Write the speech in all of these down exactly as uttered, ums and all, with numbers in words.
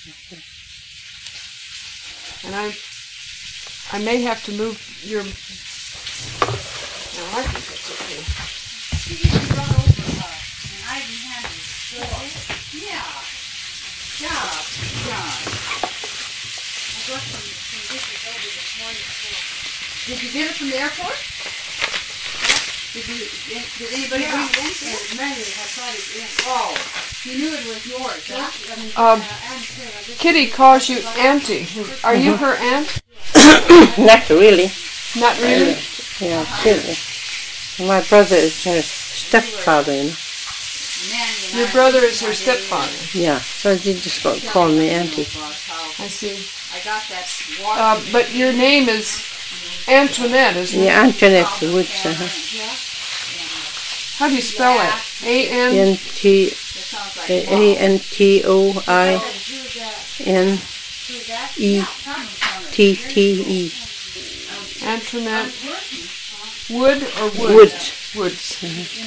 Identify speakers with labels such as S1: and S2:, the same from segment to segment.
S1: And I I may have to move your... No, I think it's okay.
S2: You need to run over her. And I can handle it. Yeah. Yeah. Yeah. I got some, some dishes over this morning. Did you get it from the airport? Did, you, did anybody yeah. bring it in? Yeah, Mary had brought it in. Oh, you knew it was yours, huh? I mean,
S1: Um,
S2: uh,
S1: Kitty calls you Auntie. Are you her aunt?
S3: Not really.
S1: Not really?
S3: Yeah, she, my brother is her stepfather, you know.
S1: Your brother is her stepfather?
S3: Yeah, so they just call, call me Auntie.
S1: I see. Uh, but your name is Antoinette, isn't it?
S3: Yeah, Antoinette Woods. Uh-huh.
S1: How do you spell it? A N
S3: N T A N T O I N E T T E.
S1: Antoinette Wood or Woods?
S3: Woods.
S1: Woods.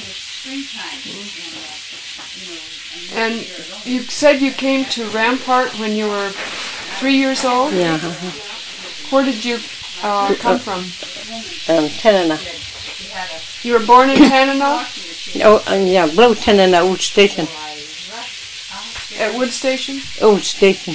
S1: Mm-hmm. And you said you came to Rampart when you were three years old?
S3: Yeah. Uh-huh.
S1: Where did you uh, come
S3: uh,
S1: from?
S3: Um, Tanana.
S1: You were born in Tanana?
S3: Oh, uh, yeah, below Tanana, Old Station.
S1: At Wood Station?
S3: Old Station.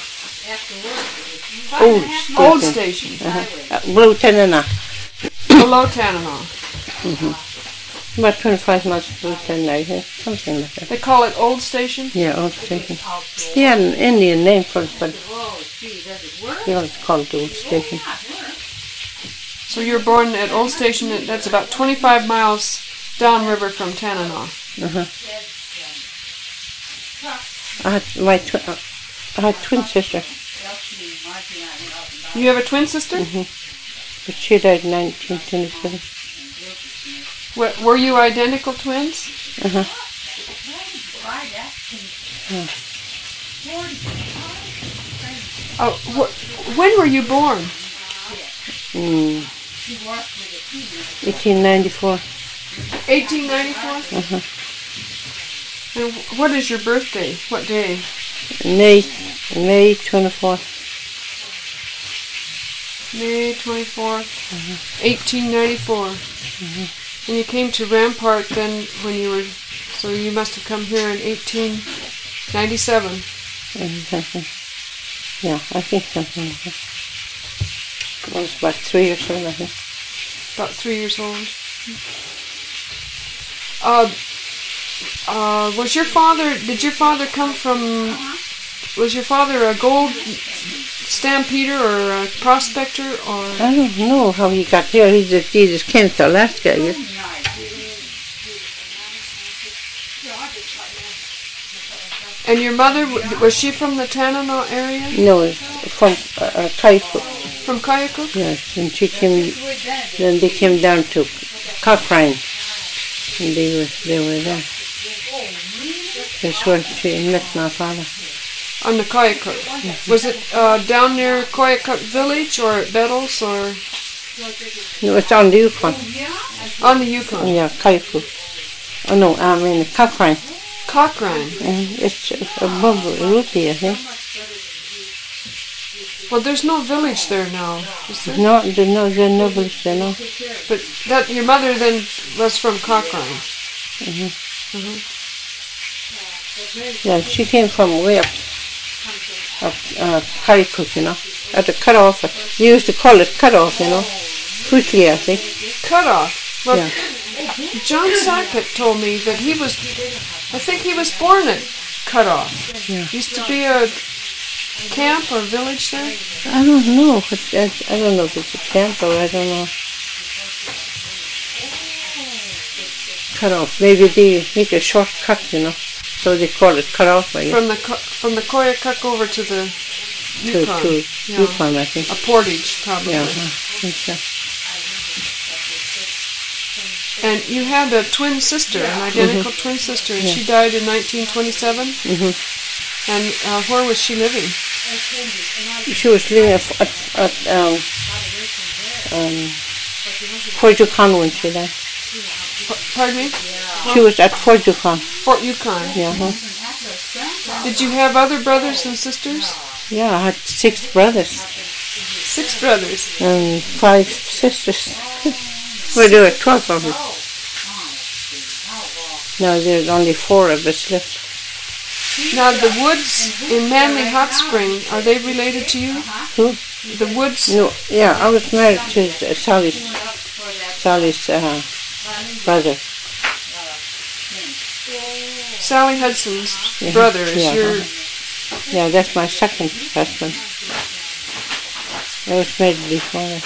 S3: Old Station.
S1: Old Station.
S3: Uh-huh. Uh, below Tanana.
S1: Below Tanana.
S3: Mm-hmm. About twenty-five miles below Tanana, I think. Something like that.
S1: They call it Old Station?
S3: Yeah, Old Station. He had an Indian name for it, but he always called it Old Station.
S1: So you were born at Old Station, that's about twenty-five miles downriver from Tanana.
S3: Uh-huh. I had my twi- uh, I had twin sister.
S1: You have a twin sister?
S3: Mm-hmm. But she died in nineteen twenty-seven.
S1: W- were you identical twins?
S3: Uh-huh. Yeah.
S1: Oh, wh- when were you born?
S3: Mm. eighteen ninety-four.
S1: eighteen ninety-four?
S3: Uh-huh.
S1: And what is your birthday? What day?
S3: May May twenty-fourth.
S1: May twenty-fourth,
S3: Uh-huh.
S1: eighteen ninety-four.
S3: Uh-huh.
S1: And you came to Rampart then when you were, so you must have come here in eighteen ninety-seven.
S3: Uh-huh. Yeah, I think something like that. I was about three years old, I think.
S1: About three years old. Uh, uh, was your father, did your father come from, was your father a gold stampeder or a prospector or?
S3: I don't know how he got here. He just, he just came to Alaska, I guess.
S1: And your mother, was she from the Tanana area?
S3: No, from uh, uh, Kaifu.
S1: From Kayako?
S3: Yes, and she came, then they came down to Cochrane, and they were, they were there. That's where she met my father.
S1: On the Koyakuk. Mm-hmm. Was it uh, down near Koyakuk village or at Bettles or?
S3: No, it's on the Yukon.
S1: On the Yukon?
S3: Yeah, Kaifu. Oh no, I mean Cochrane.
S1: Cochrane?
S3: And it's above Ruthie, I think.
S1: Well, there's no village there now, is there?
S3: No, there's no, there's no village there, no.
S1: But that, your mother then was from Cochrane?
S3: Mm-hmm.
S1: Mm-hmm.
S3: Yeah, she came from way up, up uh, Kayakuk, you know, at the cutoff. They used to call it cutoff, you know, quickly, I think.
S1: Cutoff? Well,
S3: yeah.
S1: John Sackett told me that he was, I think he was born at Cutoff.
S3: Yeah.
S1: Used to be a camp or village there?
S3: I don't know. I, I don't know if it's a camp or I don't know. Cutoff. Maybe they make a shortcut, you know. So they call it cutoff. I guess.
S1: From the from the Koyakuk over to the Yukon.
S3: To, to
S1: yeah.
S3: Yukon, I think.
S1: A portage, probably.
S3: Yeah, I think so.
S1: And you had a twin sister, an identical mm-hmm. twin sister, and yeah. she died in nineteen twenty-seven?
S3: Mm-hmm.
S1: And uh, where was she living?
S3: She was living at, at, at um, um, Fort Yukon when she died.
S1: Pardon me?
S3: She was at Fort Yukon.
S1: Fort Yukon.
S3: Yeah. Huh?
S1: Did you have other brothers and sisters?
S3: Yeah, I had six brothers
S1: Six brothers.
S3: and five sisters. Well, there were twelve of us. Now there's only four of us left.
S1: Now, the Woods in Manly Hot Spring, are they related to you?
S3: Who?
S1: The Woods?
S3: No, yeah, I was married to uh, Sally's, Sally's uh, brother.
S1: Sally Hudson's
S3: Yeah,
S1: brother is
S3: yeah,
S1: your...
S3: Yeah, that's my second husband. I was married before that.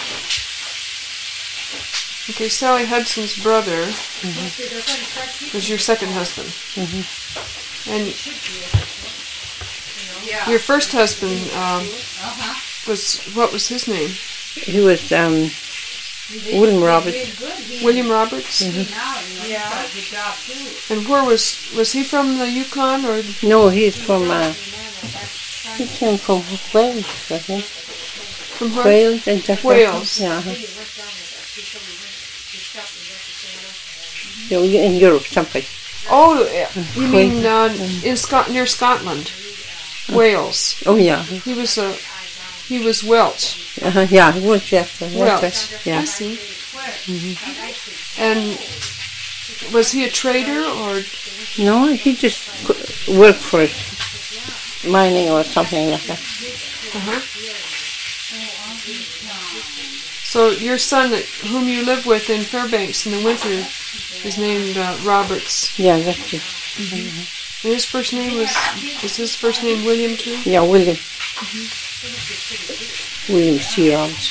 S1: Okay, Sally Hudson's brother
S3: Mm-hmm.
S1: was your second husband.
S3: Mm-hmm.
S1: And your first husband um, was, what was his name?
S3: He was um, William Roberts.
S1: William Roberts?
S3: Mm-hmm.
S1: And where was, was he from the Yukon or
S3: No, he's from, uh, he came from Wales, I think.
S1: from where?
S3: Wales and Japan.
S1: Wales.
S3: Yeah. Uh-huh. So in Europe, someplace.
S1: Oh, yeah. you
S3: Wales.
S1: mean uh, in Scot near Scotland, Wales.
S3: Oh yeah.
S1: He was a he was Welsh.
S3: Uh-huh. Yeah, he was yes. That's
S1: Welsh.
S3: right. Yeah.
S1: I see. And was he a trader or?
S3: No, he just co- worked for it, mining or something like that.
S1: Uh-huh. So your son, that- whom you live with in Fairbanks in the winter, is named uh, Roberts.
S3: Yeah, that's it.
S1: And his first name was is his first name William too?
S3: Yeah, William. William C. Roberts.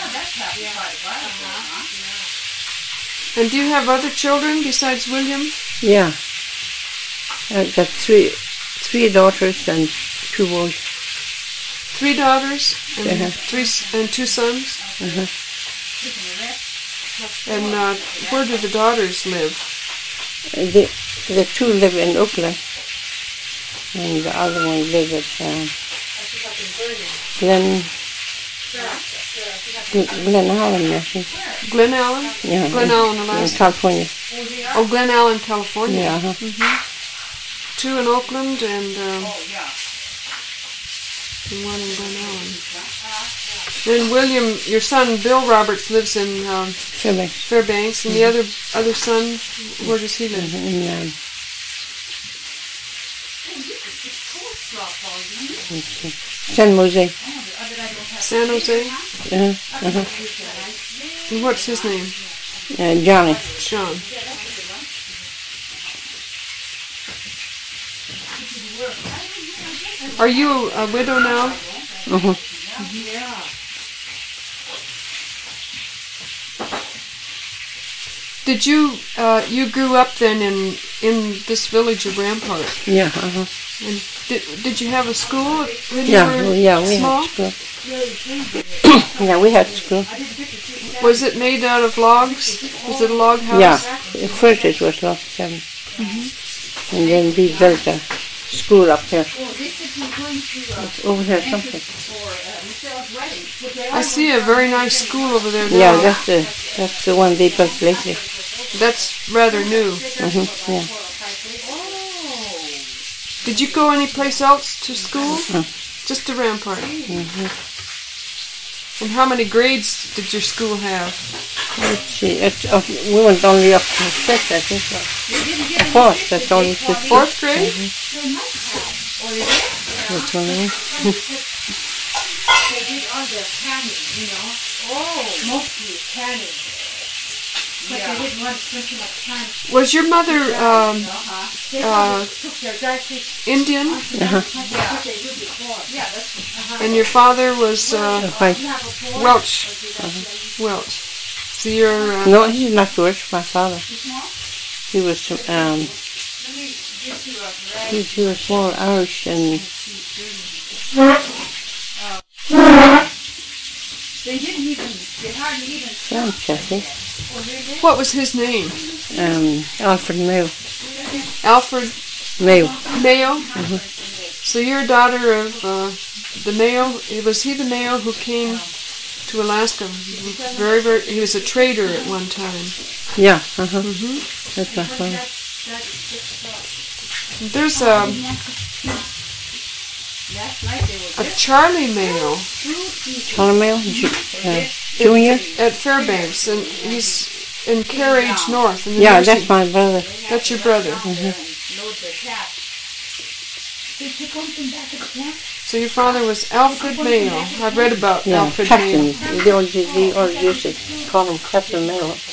S1: And do you have other children besides William?
S3: Yeah. I got three, three daughters and two boys.
S1: Three daughters and
S3: Uh-huh.
S1: three s- and two sons.
S3: Uh-huh.
S1: And uh, where do the daughters live?
S3: Uh, The the two live in Oakland, and the other one live at um, Glen Glen Allen, I think.
S1: Glen Allen?
S3: Yeah,
S1: Glen
S3: in,
S1: Allen,
S3: in
S1: Alaska.
S3: California.
S1: Oh, Glen Allen, California.
S3: Yeah. Uh-huh.
S1: Two in Oakland and, um, and one in Glen Allen. Then William, your son Bill Roberts, lives in um,
S3: Fairbanks.
S1: Fairbanks, and the other other son, where does he live?
S3: In um, let's see, San Jose.
S1: San Jose.
S3: Uh-huh. Uh-huh.
S1: And what's his name?
S3: Uh, Johnny.
S1: John. Are you a widow now?
S3: Uh-huh.
S1: Did you uh, you grew up then in in this village of Rampart?
S3: Yeah. Uh-huh.
S1: And did did you have a school when
S3: Yeah.
S1: you were
S3: well, yeah. We
S1: small?
S3: had school. Yeah, we had school.
S1: Was it made out of logs? Was it a log house?
S3: Yeah. At first it was log cabin,
S1: Mm-hmm.
S3: and then we built a school up there. It's over here something.
S1: I see a very nice school over there now.
S3: Yeah, that's the that's the one they built lately.
S1: That's rather new.
S3: Mm-hmm. Yeah.
S1: Did you go anyplace else to school?
S3: No.
S1: Just to Rampart.
S3: Mm-hmm.
S1: And how many grades did your school have?
S3: Let's see. It's up, we went only up to fifth, I think. Or fourth. That's only to fifth.
S1: Fourth grade?
S3: That's one of them.
S2: They did all the canning, you know. Oh, mostly canning. But they didn't want to spend too much time.
S1: Was your mother um,
S2: They
S1: uh,
S2: took their dry fish.
S1: Indian?
S3: Uh-huh.
S2: That's what they did before. Yeah, that's uh-huh.
S1: And your father was uh,
S3: White.
S1: Welsh? Welsh. So you're... Uh,
S3: No, he's not Welsh. My father. He was um. He, he was more Irish and
S2: They didn't even, they hardly even.
S3: French, I think.
S1: what was his name?
S3: Um, Alfred Mayo.
S1: Alfred
S3: Mayo.
S1: Mayo? So you're a daughter of uh, the Mayo. Was he the Mayo who came to Alaska? Very, very. He was a trader at one time.
S3: Yeah. Uh huh.
S1: Mm-hmm.
S3: That's my father.
S1: There's a
S2: Last night they were
S1: A Charlie Mayo
S3: Charlie Mayo, Ju- uh, Junior.
S1: at Fairbanks, and he's in Carriage North. In the
S3: Yeah,
S1: nursing-
S3: that's my brother.
S1: that's your brother.
S2: load their cats. Did you come from back at the camp?
S1: So your father was Alfred Mayo. I've read about
S3: Yeah,
S1: Alfred Mayo.
S3: Captain. They all, they all used to call him Captain Mayo.
S2: But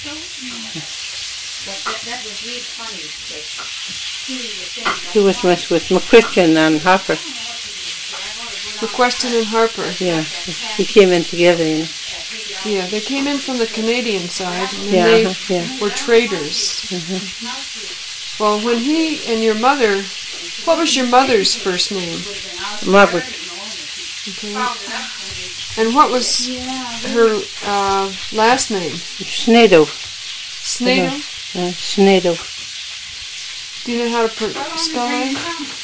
S2: that, that was really funny because he was saying like,
S3: He was with, with McChristian and Harper.
S1: McQuestion and Harper.
S3: Yeah, he came in together. You know.
S1: Yeah, they came in from the Canadian side, and
S3: Yeah,
S1: they
S3: uh-huh, yeah.
S1: were traders. Well, when he and your mother, what was your mother's first name?
S3: Margaret.
S1: Okay. And what was her uh, last name?
S3: Snado.
S1: Snado?
S3: Uh, Snado.
S1: Do you know how to pr- spell that?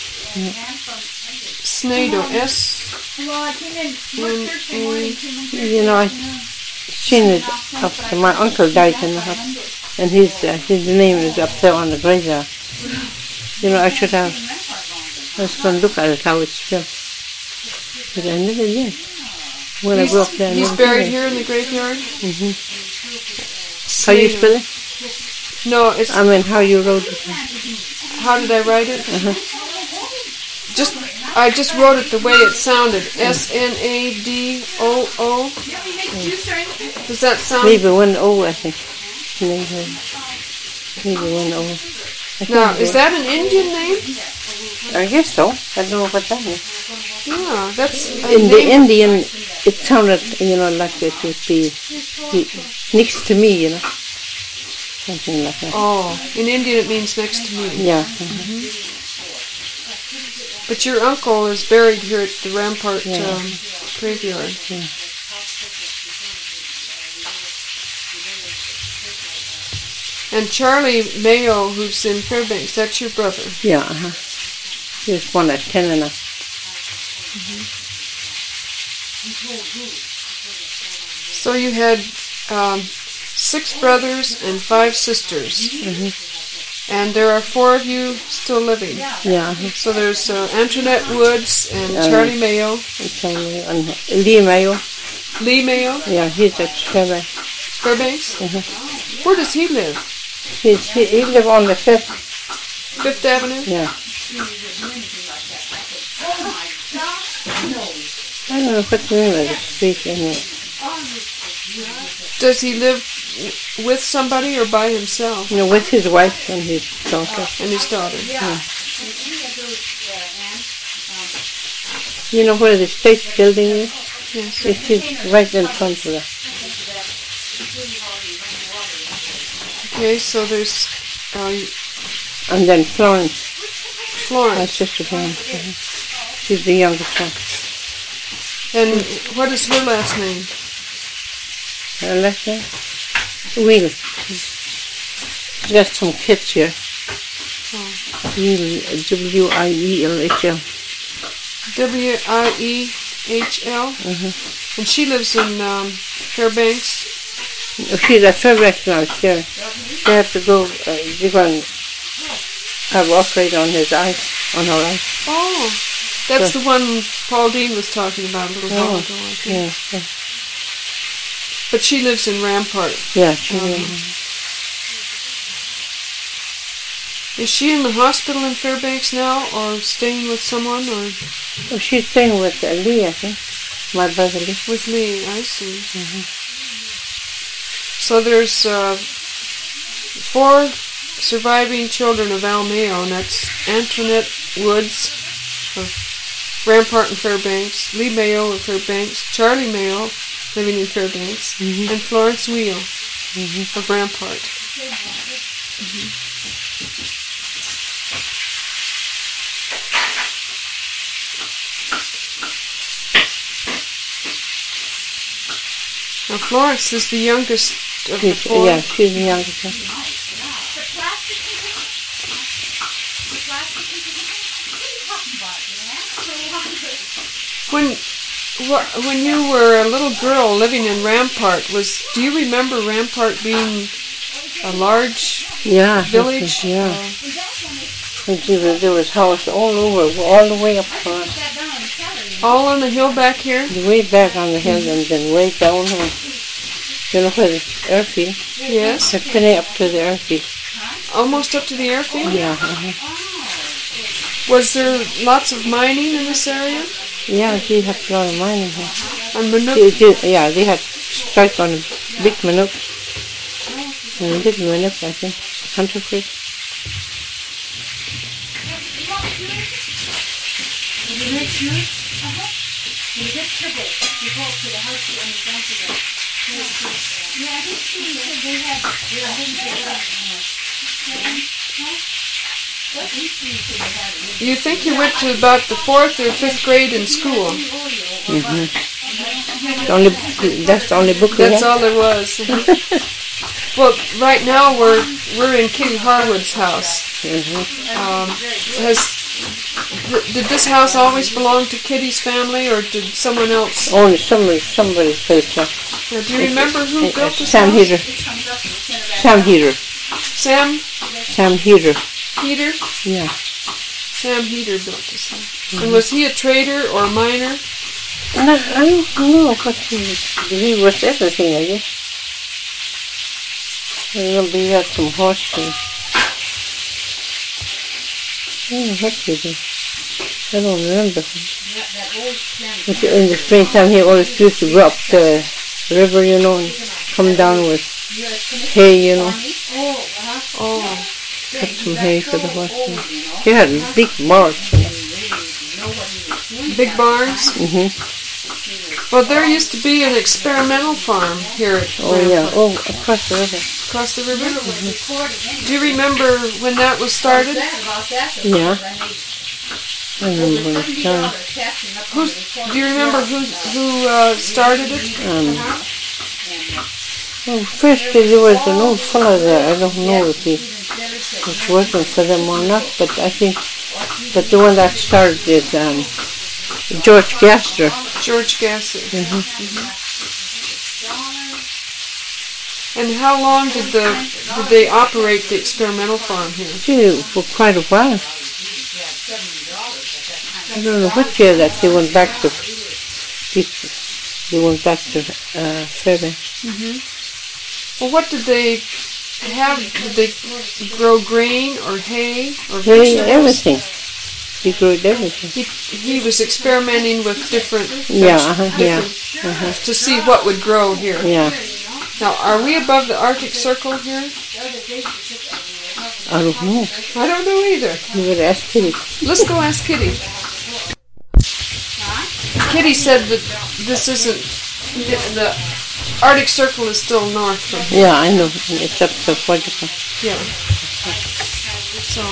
S1: Snado. S
S2: well, I came in
S1: N
S2: Thursday morning,
S1: A.
S2: came in
S3: You know, I seen it after my uncle died in the house, and his uh, his name is up there on the graveyard. You know, I should have. I was going to look at it how it's spelled, but I never did. When I
S1: He's,
S3: grew up there, I
S1: he's
S3: never
S1: buried
S3: did.
S1: here in the graveyard?
S3: Mm-hmm. How you spell it?
S1: No, it's.
S3: I mean, how you wrote it?
S1: How did I write it?
S3: Uh-huh.
S1: Just, I just wrote it the way it sounded. S N A D O O. Does that sound?
S3: Maybe one O, I think. Maybe, maybe one O. I think
S1: Now,
S3: it
S1: is
S3: was.
S1: that an Indian name?
S3: I guess so. I don't know what that is.
S1: Yeah, that's a
S3: In the
S1: name.
S3: Indian, it sounded, you know, like it would be, be next to me, you know. Something like that.
S1: Oh, in Indian it means next to me.
S3: Yeah.
S1: But your uncle is buried here at the Rampart
S3: Yeah.
S1: um, graveyard.
S3: Yeah.
S1: And Charlie Mayo, who's in Fairbanks, that's your brother.
S3: Yeah, uh-huh. He was born at Tenana.
S1: So you had um, six brothers and five sisters. And there are four of you still living.
S3: Yeah, uh-huh.
S1: So there's uh, Antoinette Woods and
S3: Uh,
S1: Charlie Mayo,
S3: And Charlie and Lee Mayo.
S1: Lee Mayo,
S3: Yeah, he's at Fairbanks.
S1: Fairbanks.
S3: Uh-huh.
S1: Where does he live?
S3: He's, he, he live on the fifth.
S1: Fifth Avenue?
S3: Yeah. I don't know what the name of the street anyway.
S1: Does he live w- with somebody or by himself
S3: You know, with his wife and his daughter.
S1: and his daughter?
S3: You know where the state building is?
S1: Yes.
S3: It's just right in front of that.
S1: Okay, so there's uh,
S3: And then Florence, my
S1: Florence.
S3: sister Florence. uh-huh. She's the youngest one.
S1: And what is her last name?
S3: Her last name? Wheel. She's got some kids here. Wheel, W I E L H L.
S1: W I E H L. And she lives in um, Fairbanks.
S3: She's at Fairbanks now, here. They have to go, uh, they're going to have operate on his eye, on her eye.
S1: Oh, that's the one Paul Dean was talking about a little while
S3: Oh,
S1: ago. I think.
S3: yeah, yeah.
S1: But she lives in Rampart.
S3: Yeah, she
S1: Is she in the hospital in Fairbanks now, or staying with someone, or
S3: well, she's staying with uh, Lee, I think. My brother Lee.
S1: with me? I see. So there's uh, four surviving children of Al Mayo, and that's Antoinette Woods of Rampart and Fairbanks, Lee Mayo of Fairbanks, Charlie Mayo living in Fairbanks, and Florence Wheel of Rampart. Now Florence is the youngest of the
S3: She's,
S1: four.
S3: yeah, she's the youngest one.
S2: The plastic container? The plastic container? What are you talking about, man?
S1: When wh- when you were a little girl living in Rampart, was do you remember Rampart being a large
S3: Yeah.
S1: village?
S3: Yeah.
S1: Uh,
S3: And there was, there was house all over, all the way up front.
S1: All on the hill back here?
S3: Way back on the hill and then way down here. You know where the airfield?
S1: Yes.
S3: They're pinning up to the airfield.
S1: Almost up to the airfield?
S3: Yeah. Uh-huh.
S1: Was there lots of mining in this area?
S3: Yeah, they had a lot of mining here.
S1: On Manook?
S3: They, they, yeah, they had strike on a big Manook. And a little Manook, I think. Hunter Creek.
S1: You think you went to about the fourth or fifth grade in school?
S3: Mm-hmm. The only, that's the only book we
S1: That's
S3: had?
S1: all there was. Well, right now we're we're in Kitty Harwood's house.
S3: Mm-hmm.
S1: Um, has th- did this house always belong to Kitty's family, or did someone else?
S3: Only somebody, somebody built it.
S1: Now, do you remember who
S3: Uh,
S1: built this
S3: Sam
S1: house?
S3: Heater. Sam Heater.
S1: Sam
S3: Sam Heater.
S1: Heater.
S3: Yeah.
S1: Sam Heater built this house. Mm-hmm. And was he a trader or a miner?
S3: No, I don't know what he was. He was everything, I guess. I remember he had some horses. I don't know what he did. I don't remember. But in the springtime, he always used to go up the river, you know, and come down with hay, you know.
S1: Oh.
S3: Cut some hay for the horses. He had big barns.
S1: Big barns?
S3: Mm-hmm.
S1: Well, there used to be an experimental farm here at
S3: Oh, yeah. Oh, across the river.
S1: across the river. Mm-hmm. Do you remember when that was started?
S3: Yeah. I remember when it started.
S1: Who's, do you remember who who uh, started it?
S3: Um, well, first there was an old fellow there. I don't know if he was working for them or not, but I think, but the one that started is um, George Gaster.
S1: George Gasser.
S3: Mm-hmm.
S1: Mm-hmm. And how long did the did they operate the experimental farm here?
S3: Gee, for quite a while. I don't know what year that they went back to. They went back to uh, Fairbanks.
S1: Mm-hmm. Well, what did they have? Did they grow grain or hay or
S3: Hey,
S1: vegetables?
S3: everything. He grew everything.
S1: He he was experimenting with different
S3: Yeah,
S1: veg-
S3: uh-huh, yeah,
S1: different-
S3: uh-huh.
S1: to see what would grow here.
S3: Yeah.
S1: Now, are we above the Arctic Circle here?
S3: I don't know.
S1: I don't know either.
S3: You would ask Kitty.
S1: Let's go ask Kitty. Kitty said that this isn't the, the Arctic Circle is still north from here.
S3: Yeah, I know. It's up to Portugal.
S1: Yeah. So,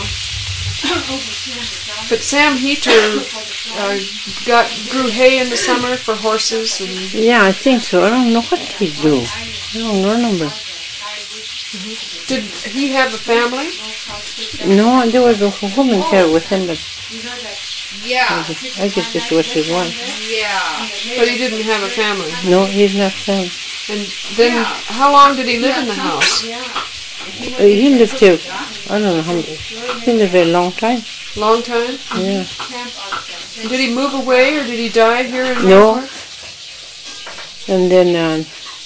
S1: but Sam Heater uh, got grew hay in the summer for horses and.
S3: Yeah, I think so. I don't know what he do. I don't remember.
S1: Mm-hmm. Did he have a family?
S3: No, there was a woman there with him, but
S2: Yeah.
S3: I guess, I guess this was his wife.
S2: Yeah.
S1: But he didn't have a family.
S3: No, he's not family.
S1: And then, how long did he live in the house?
S3: Uh, he lived here, I don't know how many, he lived there a long time.
S1: Long time?
S3: Yeah.
S1: Did he move away or did he die here in
S3: No.
S1: Rampart?
S3: And then, um,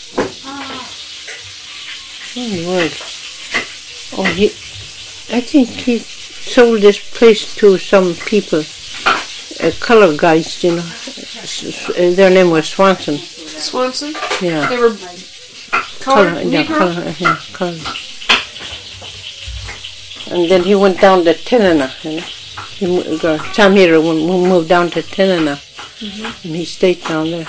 S3: what in the world? Oh, he, I think he sold this place to some people, uh, color guys, you know. S- s- uh, their name was Swanson.
S1: Swanson?
S3: Yeah.
S1: They were colored
S3: yeah,
S1: Negro?
S3: color, uh, yeah, color. And then he went down to Tenana, you know. He moved, uh, Sam Heater moved down to Tenana,
S1: Mm-hmm.
S3: and he stayed down there.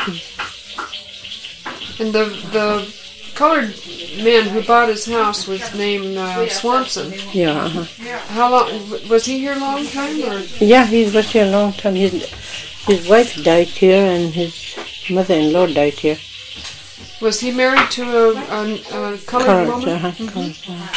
S1: And the the colored man who bought his house was named uh, Swanson.
S3: Yeah, uh-huh.
S1: How long was he here? A long time, or
S3: Yeah, he was here a long time. His, his wife died here, and his mother-in-law died here.
S1: was he married to a, a, a colored
S3: Colored,
S1: woman?
S3: uh-huh,
S1: Mhm.
S3: colored, uh-huh.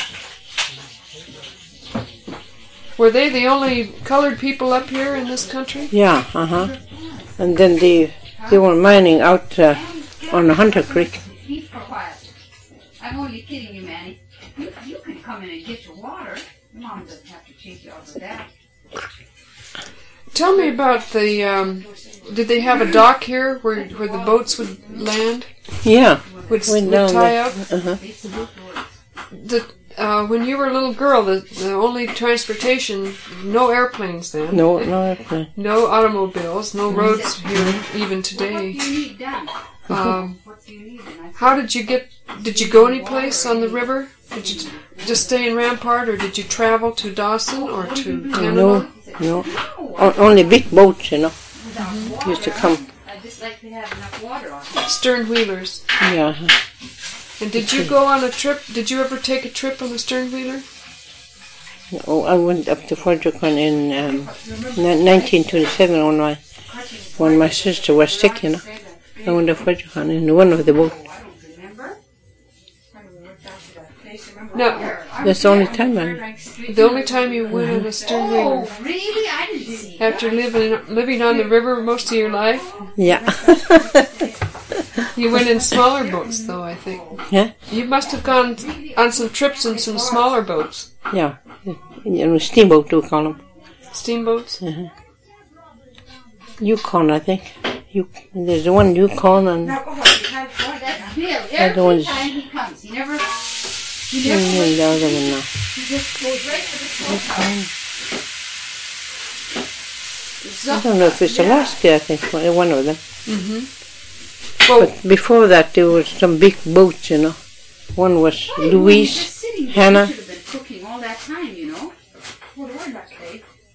S1: Were they the only colored people up here in this country?
S3: Yeah, uh-huh. And then they they were mining out uh, on Hunter Creek.
S2: Keep quiet. I'm only kidding you, Manny. You, you can come in and get your water. Your mom doesn't have to chase you out of that.
S1: tell me about the. Um, did they have a dock here where where the boats would land?
S3: Yeah.
S1: Would,
S3: Went
S1: would
S3: down
S1: tie
S3: there.
S1: up?
S3: Uh-huh.
S1: The, uh, when you were a little girl, the, the only transportation, no airplanes then.
S3: No, no airplane.
S1: No automobiles, no roads here even
S2: What
S1: today.
S2: do you need done?
S1: Um,
S2: What do you need? And I
S1: how did you get? Did you go any place on the river? Did you just stay in Rampart, or did you travel to Dawson or to Canada?
S3: No, no. O- only big boats, you know,
S2: without
S3: used to
S2: water,
S3: come.
S2: I just like to have enough water on it.
S1: Stern wheelers.
S3: Yeah.
S1: And did you go on a trip? Did you ever take a trip on a stern wheeler?
S3: Oh, I went up to Fort Yukon in um, ni- nineteen twenty-seven when my when my sister was sick, you know. I went to Fort Yukon in one of the boats.
S2: Remember?
S1: No,
S3: That's the only time I.
S1: the only time you went on a stern wheeler
S2: Oh, really? I didn't see
S1: after living living on the river most of your life.
S3: Yeah.
S1: You went in smaller boats, though. I think
S3: Yeah.
S1: you must have gone on some trips in some smaller boats,
S3: Yeah. You know, steamboat, we call them.
S1: steamboats.
S3: Yukon, I think. You, there's the one Yukon and
S2: Now, oh, you have oh, that's Bill.
S3: Other
S2: Every
S3: ones-
S2: time he comes, he never, he
S3: and
S2: never,
S3: then the other one now.
S2: he just goes right to the smokehouse.
S3: I don't know if it's Alaska, I think, one one of them.
S1: Well,
S3: But before that, there was some big boats, you know. One was
S2: Oh, he was
S3: Louise,
S2: just sitting there.
S3: Hannah.
S2: He should have been cooking all that time, you know. Well, the word not today.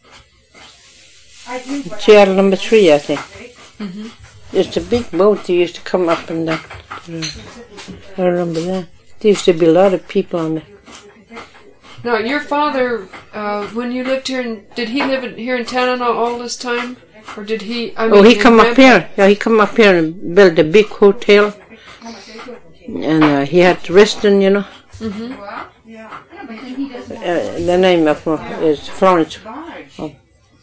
S2: I drink what
S3: G R number three, I think. It's a big boat that used to come up and down. I remember that. There used to be a lot of people on it.
S1: now your father, uh, when you lived here, in, did he live in, here in Tanana all this time, or did he? I mean,
S3: Oh, he
S1: in
S3: come up
S1: Rampart?
S3: here. Yeah, he come up here and built a big hotel. And uh, he had restaurant, you know.
S2: well, yeah. But then he doesn't have
S3: Uh, the name of uh, is Florence.
S2: barge.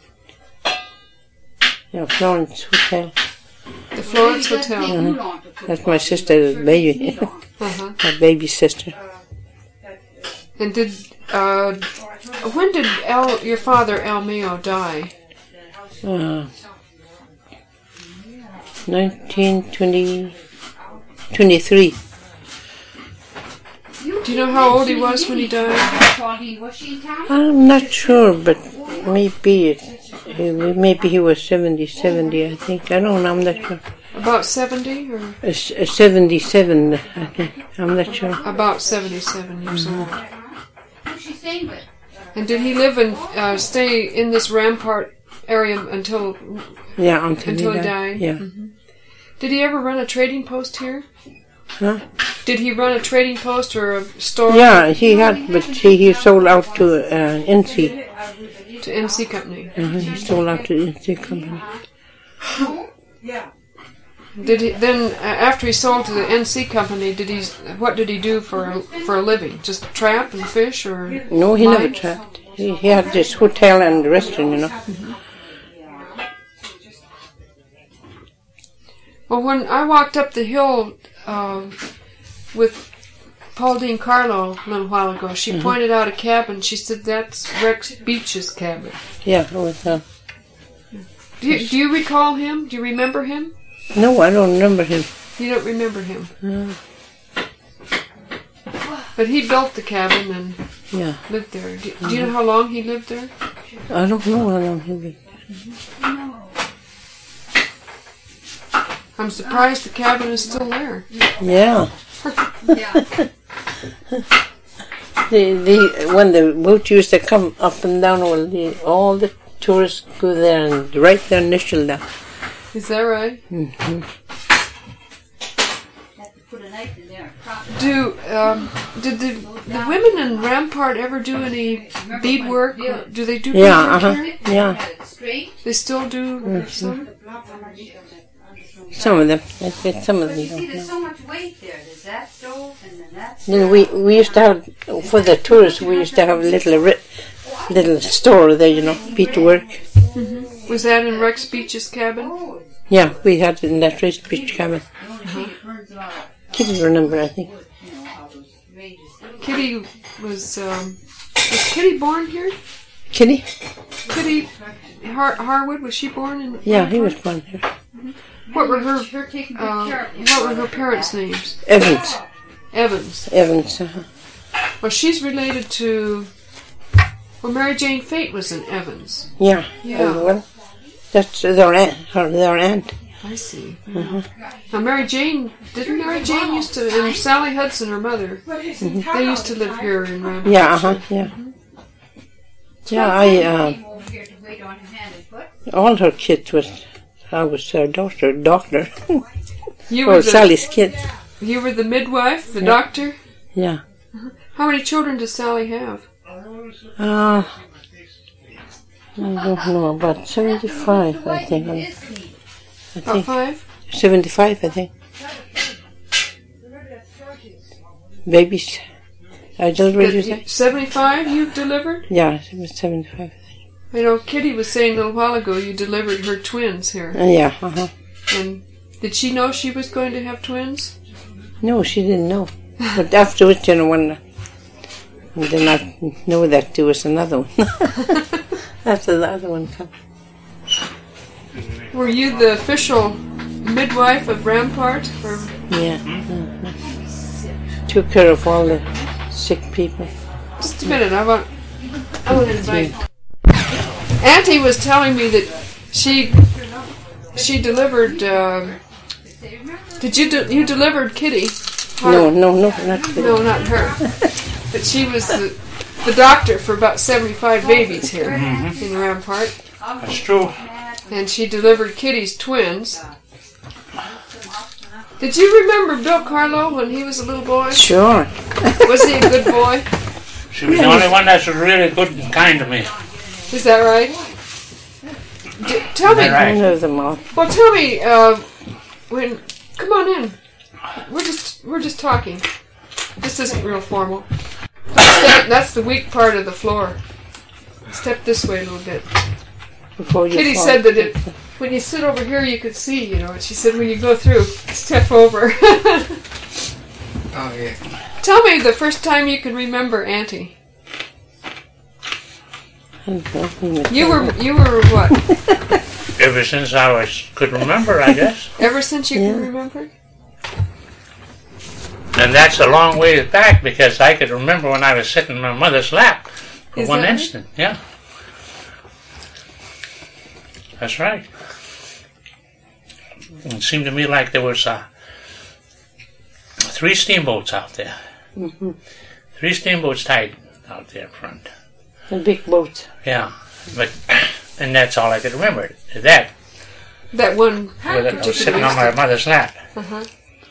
S3: Yeah, Florence Hotel.
S1: The Florence
S2: Maybe it does
S1: Hotel.
S2: take you long to cook
S3: That's
S2: while
S3: my
S2: you
S3: sister's
S2: put
S3: baby.
S2: meat on.
S1: Uh-huh.
S3: My baby sister.
S1: And did uh, when did El, your father El Mayo die?
S3: Uh, nineteen twenty, twenty-three.
S1: Do you know how old he was when he died?
S2: Claudine, was she in town?
S3: I'm not sure, but maybe it, maybe he was seventy, seventy, I think. I don't know, I'm not sure.
S1: About seventy, or
S3: Uh, s- uh, seventy-seven, I think. I'm not sure.
S1: about seventy-seven years old.
S2: Who's she staying with?
S1: And did he live and uh, stay in this Rampart area until
S3: Yeah, until,
S1: until he
S3: he died.
S1: died?
S3: Yeah.
S1: Did he ever run a trading post here?
S3: Huh?
S1: Did he run a trading post or a store?
S3: Yeah, he had, but he, he sold out to uh, N C.
S1: To N C Company.
S3: Uh-huh, he sold out to N C company.
S1: Did he then uh, after he sold to the N C Company? Did he? What did he do for a, for a living? Just trap and fish, or
S3: No, he never
S1: mine?
S3: trapped. He, he had this hotel and restaurant, you know.
S1: Well, when I walked up the hill uh, with Pauline Carlo a little while ago, she pointed out a cabin. She said that's Rex Beach's cabin.
S3: Yeah, it was, uh,
S1: Do you, do you recall him? Do you remember him?
S3: no, I don't remember him.
S1: You don't remember him. But he built the cabin and
S3: Yeah,
S1: lived there. Do, do you know how long he lived there?
S3: I don't know how long he lived.
S1: I'm surprised the cabin is still there.
S3: Yeah.
S2: Yeah.
S3: The, the, when the boat used to come up and down, well, the, all the tourists go there and write their initial down.
S1: Is that right?
S3: Mm-hmm.
S2: Have to put a knife in there. Prop it
S1: Do um, did the the women in Rampart ever do any beadwork? Or do they do
S3: Yeah,
S1: beadwork
S3: uh-huh.
S1: here?
S3: Yeah,
S2: Have it straight.
S1: They still do some?
S3: some of them. I bet some of
S2: But
S3: them
S2: you see,
S3: don't
S2: there's
S3: know.
S2: so much weight there. There's that stove and then that
S3: Then
S2: stove.
S3: we, we used to have, for the tourists, we used to have a little ri- little store there, you know, beadwork.
S1: Was that in Rex Beach's cabin?
S2: Oh,
S3: Yeah, we had it in that race beach cabin.
S2: the only thing it burns a lot of,
S3: Kids remember, I think.
S2: you know, how those ranges.
S1: Kitty was um, was Kitty born here?
S3: Kitty?
S1: Kitty Har- Harwood, was she born in?
S3: Yeah, he was born here.
S1: What were her?
S2: Her taking good
S1: Uh,
S2: care of you.
S1: what were her parents' names?
S3: Evans.
S1: Evans.
S3: Evans. Uh-huh.
S1: Well, she's related to. Well, Mary Jane Fate was an Evans.
S3: Yeah.
S1: Yeah.
S3: Uh, well, that's their aunt. Her, their aunt.
S1: I see.
S3: Mm-hmm.
S1: Now, Mary Jane, didn't Mary Jane used to, and Sally Hudson, her mother,
S3: Mm-hmm.
S1: they used to live here in Rampart.
S3: Yeah, uh-huh, yeah. Yeah, I, uh,
S2: Came over here to wait on him hand and foot.
S3: all her kids was, I was her daughter, doctor.
S1: You
S3: Or
S1: were the,
S3: Sally's kid.
S1: you were the midwife, the
S3: Yeah.
S1: doctor.
S3: Yeah.
S1: How many children does Sally have?
S3: Uh, I don't know, about seventy-five, I think. I
S1: About
S3: think.
S1: five.
S3: seventy-five, I think. Babies. I just read you say?
S1: Seventy-five you delivered?
S3: Yeah, it was seventy-five.
S1: I know Kitty was saying a little while ago you delivered her twins here.
S3: Uh, yeah, uh-huh.
S1: And did she know she was going to have twins?
S3: No, she didn't know. But afterwards, you know, when I did not know that there was another one. After the other one came.
S1: Were you the official midwife of Rampart? Or
S3: Yeah. Uh-huh. Took care of all the sick people.
S1: just a minute, I want I want to invite. Auntie was telling me that she she delivered. Uh, did you de- you delivered Kitty?
S3: No, no, no, not really.
S1: No, not her. But she was the, the doctor for about seventy-five babies here in Rampart.
S4: That's true.
S1: And she delivered Kitty's twins. Did you remember Bill Carlo when he was a little boy?
S3: Sure.
S1: Was he a good boy?
S4: She was the only one that's really good and kind to me.
S1: Is that right? D- tell me.
S4: Is that
S3: I
S4: right?
S3: know them all.
S1: Well, tell me. Uh, when come on in. We're just we're just talking. This isn't real formal. Step, that's the weak part of the floor. Step this way a little bit.
S3: Before you
S1: Kitty
S3: fall.
S1: said that it, when you sit over here, you could see, you know. And she said when you go through, step over.
S5: Oh, yeah.
S1: Tell me the first time you can remember Auntie. You were you were what?
S4: Ever since I was could remember, I guess.
S1: Ever since you
S3: Yeah.
S1: can remember?
S4: And that's a long ways back because I could remember when I was sitting in my mother's lap for
S1: Is
S4: one
S1: that right?
S4: instant. Yeah. That's right. It seemed to me like there was uh, three steamboats out there.
S3: Mm-hmm.
S4: Three steamboats tied out there in front.
S3: A big boat.
S4: Yeah. But and that's all I could remember. That
S1: That one
S4: with it, I was
S1: particular
S4: sitting on my mother's lap.
S1: Uh-huh.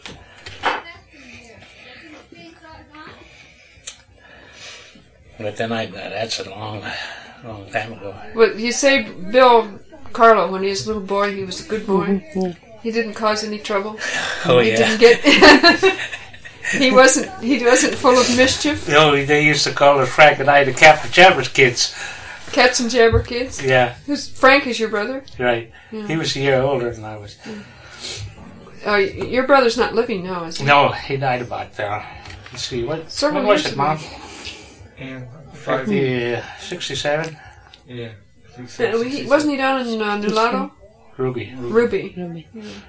S4: But then I that's a long long time ago.
S1: Well, you say Bill Carlo, when he was a little boy, he was a good boy.
S3: Mm-hmm. Yeah.
S1: He didn't cause any trouble.
S4: Oh
S1: he
S4: yeah.
S1: didn't get. he wasn't. He wasn't full of mischief.
S4: You know, they used to call us Frank and I the Captain Jabbers kids.
S1: Cats and Jabber kids.
S4: Yeah,
S1: Who's Frank? Is your brother?
S4: right.
S1: Yeah.
S4: He was a year older than I was.
S1: Uh, your brother's not living now, is he?
S4: No, he died about, uh, let's see, what,
S1: Several
S4: when was
S1: years
S4: it, Mom?
S5: Yeah. Five.
S4: fifty, sixty-seven?
S5: Yeah.
S1: Uh, he, wasn't he down in uh, Nulato?
S4: Ruby.
S1: Ruby.
S3: Ruby.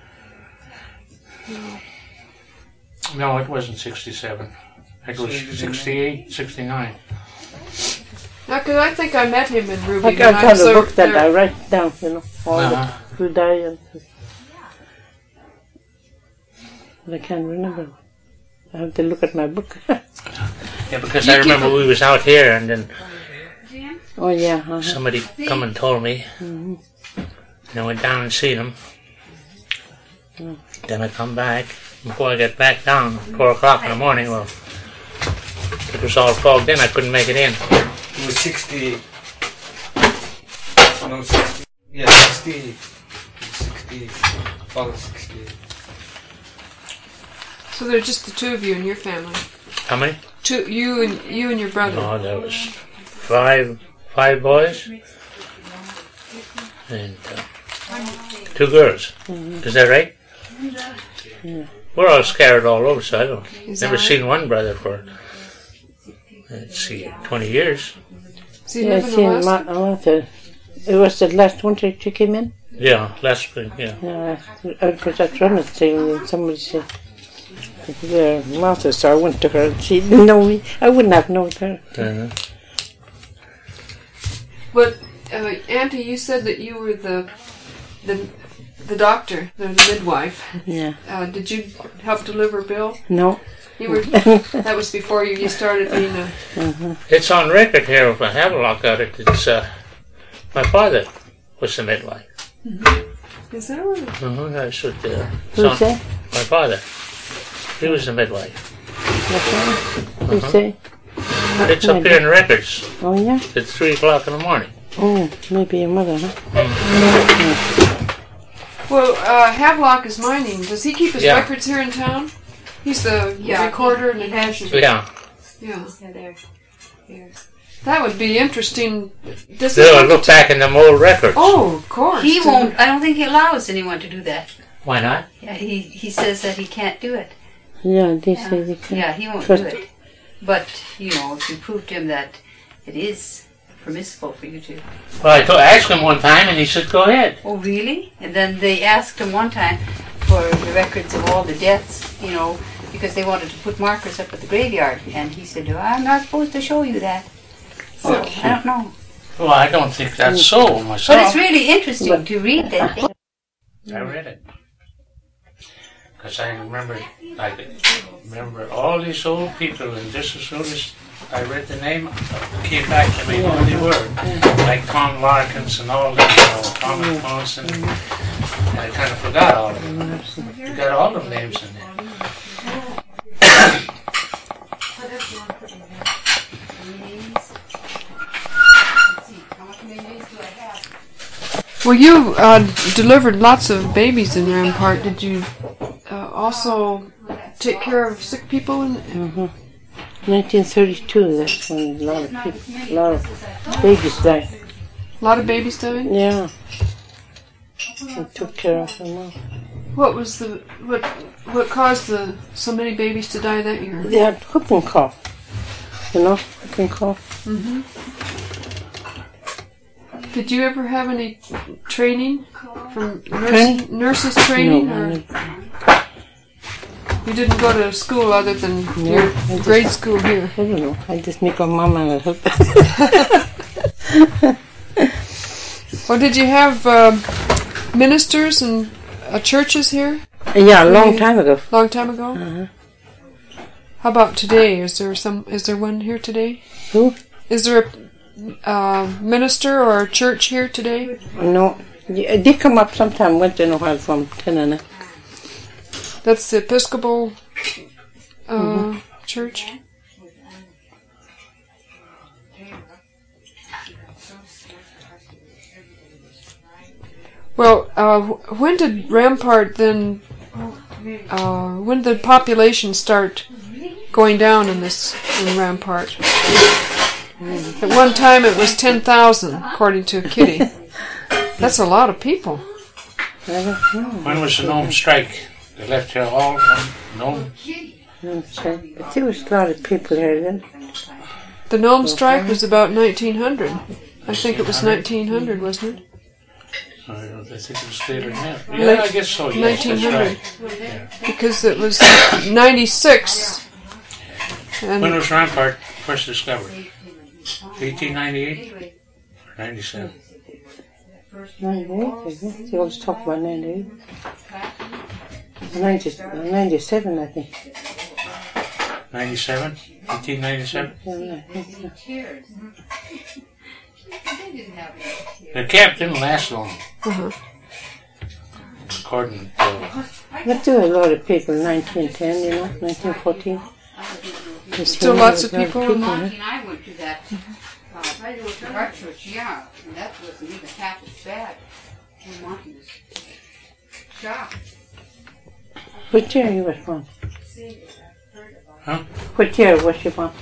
S4: No, it wasn't sixty-seven. It was sixty-eight, sixty-nine.
S1: Now, because I think I met him in Ruby.
S3: I
S1: when
S3: got
S1: I
S3: kind
S1: was
S3: of
S1: there-
S3: book that
S1: there.
S3: I write down, you know, all
S4: Uh-huh.
S3: the who died. And, but I can't remember. I have to look at my book.
S4: Yeah, because
S1: You
S4: I
S1: keep
S4: remember
S1: it-
S4: we was out here and then
S3: Oh, yeah. Uh-huh.
S4: somebody come and told me.
S3: Mhm.
S4: And I went down and seen him.
S3: Mm.
S4: Then I come back. Before I get back down, four o'clock in the morning, well, it was all fogged in. I couldn't make it in.
S5: It was sixty. No, sixty. Yeah, sixty. sixty. Fall sixty.
S1: So there's just the two of you and your family.
S4: How many?
S1: Two, you and you and your brother.
S4: Oh, there was five, five boys and uh, two girls. Is that right?
S3: Yeah.
S4: We're all scattered all over, so I don't.
S1: Is that
S4: Never
S1: right?
S4: seen one brother for, let's see, twenty years.
S1: Does he
S3: Yeah, I
S1: live in
S3: seen
S1: Alaska?
S3: Ma- Martha it was the last winter she came in?
S4: Yeah, last spring, yeah.
S3: Yeah, because I was running sale and somebody said, their Martha, so I went to her and she didn't know me. I wouldn't have known her.
S4: Uh-huh.
S1: But, uh, Auntie, you said that you were the the the doctor, the midwife.
S3: Yeah.
S1: Uh, did you help deliver Bill?
S3: No.
S1: You were. That was before you, you started being a...
S3: Uh-huh.
S4: It's on record here, if I have a lock at it, it's, uh, my father was the midwife.
S1: Mm-hmm. Is that right?
S4: Uh-huh, that's what, uh,
S3: Who's that?
S4: my father. He was the midwife.
S3: Who's that?
S4: It's up here in the records.
S3: Oh, yeah?
S4: It's three o'clock in the morning.
S3: Oh, maybe your mother, huh?
S1: Well, uh, Havelock is mining. Does he keep his
S4: Yeah.
S1: records here in town? He's the
S2: Yeah,
S1: recorder and
S2: he
S1: the
S2: has
S1: hash.
S4: Yeah.
S1: Yeah.
S2: Yeah, there. Here.
S1: That would be interesting. Does he
S4: They'll
S1: have to
S4: look back in them old records.
S1: Oh, of course.
S2: He won't. I don't think he allows anyone to do that.
S4: Why not?
S2: Yeah, he he says that he can't do it.
S3: Yeah, they
S2: Yeah.
S3: say they can.
S2: Yeah, he won't
S3: First-
S2: do it. But you know, if you prove to him that it is permissible for you to.
S4: Well, I, told, I asked him one time, and he said, go ahead.
S2: Oh, really? And then they asked him one time for the records of all the deaths, you know, because they wanted to put markers up at the graveyard. And he said, oh, I'm not supposed to show you that. So, I don't know.
S4: Well, I don't think that's so myself.
S2: But it's really interesting to read that.
S4: I read it. Because I remember, I remember all these old people, and just as soon as I read the name, it came back to me who they were. Like Tom Larkins and all them, you know, Thomas Ponson. And I kind of forgot all of them. You got all them names in there.
S1: Well, you uh, delivered lots of babies in Rampart. Did you uh, also take care of sick people? In,
S3: Mm-hmm. nineteen thirty-two, that's when a lot of people, a lot of babies died.
S1: a lot of babies died?
S3: Yeah. I took care of them all.
S1: What was the what what caused the so many babies to die that year?
S3: They had whooping cough. You know, whooping cough.
S1: Mm-hmm. Did you ever have any training from nurse,
S3: Training?
S1: nurses training,
S3: No, I
S1: or
S3: never-
S1: you didn't go to school other than
S3: No,
S1: your
S3: I just-
S1: grade school here?
S3: I don't know. I just make a mama and a husband.
S1: Well, did you have uh, ministers and uh, churches here
S3: Yeah, a long time ago.
S1: long time ago?
S3: Uh-huh.
S1: How about today? Is there some? Is there one here today?
S3: Who?
S1: Is there a uh, minister or a church here today?
S3: No. Yeah, they come up sometime once in a while from Tanana.
S1: That's the Episcopal uh,
S3: Mm-hmm.
S1: church. Well, uh, wh- when did Rampart then? Uh, when did the population start going down in this in Rampart? At one time, it was ten thousand, according to Kitty. That's a lot of people.
S3: I don't know.
S4: When was the Nome strike? They left here all Nome.
S3: I'm sorry. But there was a lot of people here then.
S1: The Nome strike was about nineteen hundred. I think it was nineteen hundred, wasn't it?
S4: I don't think it was later than that. Yeah,
S1: Late-
S4: I guess so, yes,
S1: nineteen hundred.
S4: that's right.
S1: Because it was ninety-six.
S4: When
S1: And
S4: was Rampart first discovered? eighteen ninety-eight or ninety-seven?
S3: ninety-eight, I think. They always talk about ninety-eight. ninety, ninety-seven, I think.
S4: ninety-seven? eighteen ninety-seven?
S3: Yeah, I think so.
S4: The camp didn't last long.
S1: uh-huh.
S4: According to...
S3: But there were a lot of people in nineteen ten, you know, nineteen fourteen. There's
S1: Still
S3: a
S1: lots of
S3: lot
S1: people in
S3: huh?
S2: Marty and I went to that uh, art church, yeah, and that wasn't even half as bad. And Marty was shocked.
S3: What year you was born?
S4: Huh?
S3: What year was you born?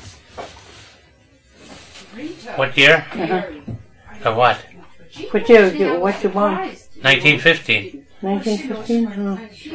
S4: What year?
S3: Uh-huh.
S4: Of what?
S3: What year you, what you born?
S4: nineteen fifteen.
S3: nineteen fifteen? Oh.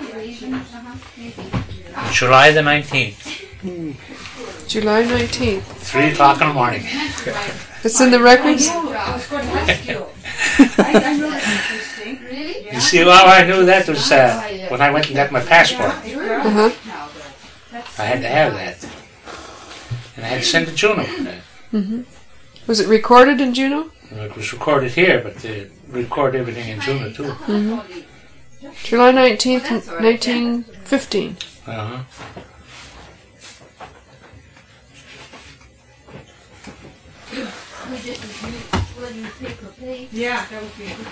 S4: July the nineteenth.
S1: July nineteenth.
S4: Three o'clock in the morning.
S1: It's in the records?
S2: I, I know that's interesting. Really?
S4: You see, all I knew that was uh, when I went and got my passport.
S1: Uh-huh.
S4: I had to have that. And I had to send to Juneau for that.
S1: Mm-hmm. Was it recorded in Juneau?
S4: It was recorded here, but they record everything in Juneau too.
S1: Mm-hmm. July nineteenth, nineteen fifteen.
S4: Uh-huh.
S2: Yeah, that would be good.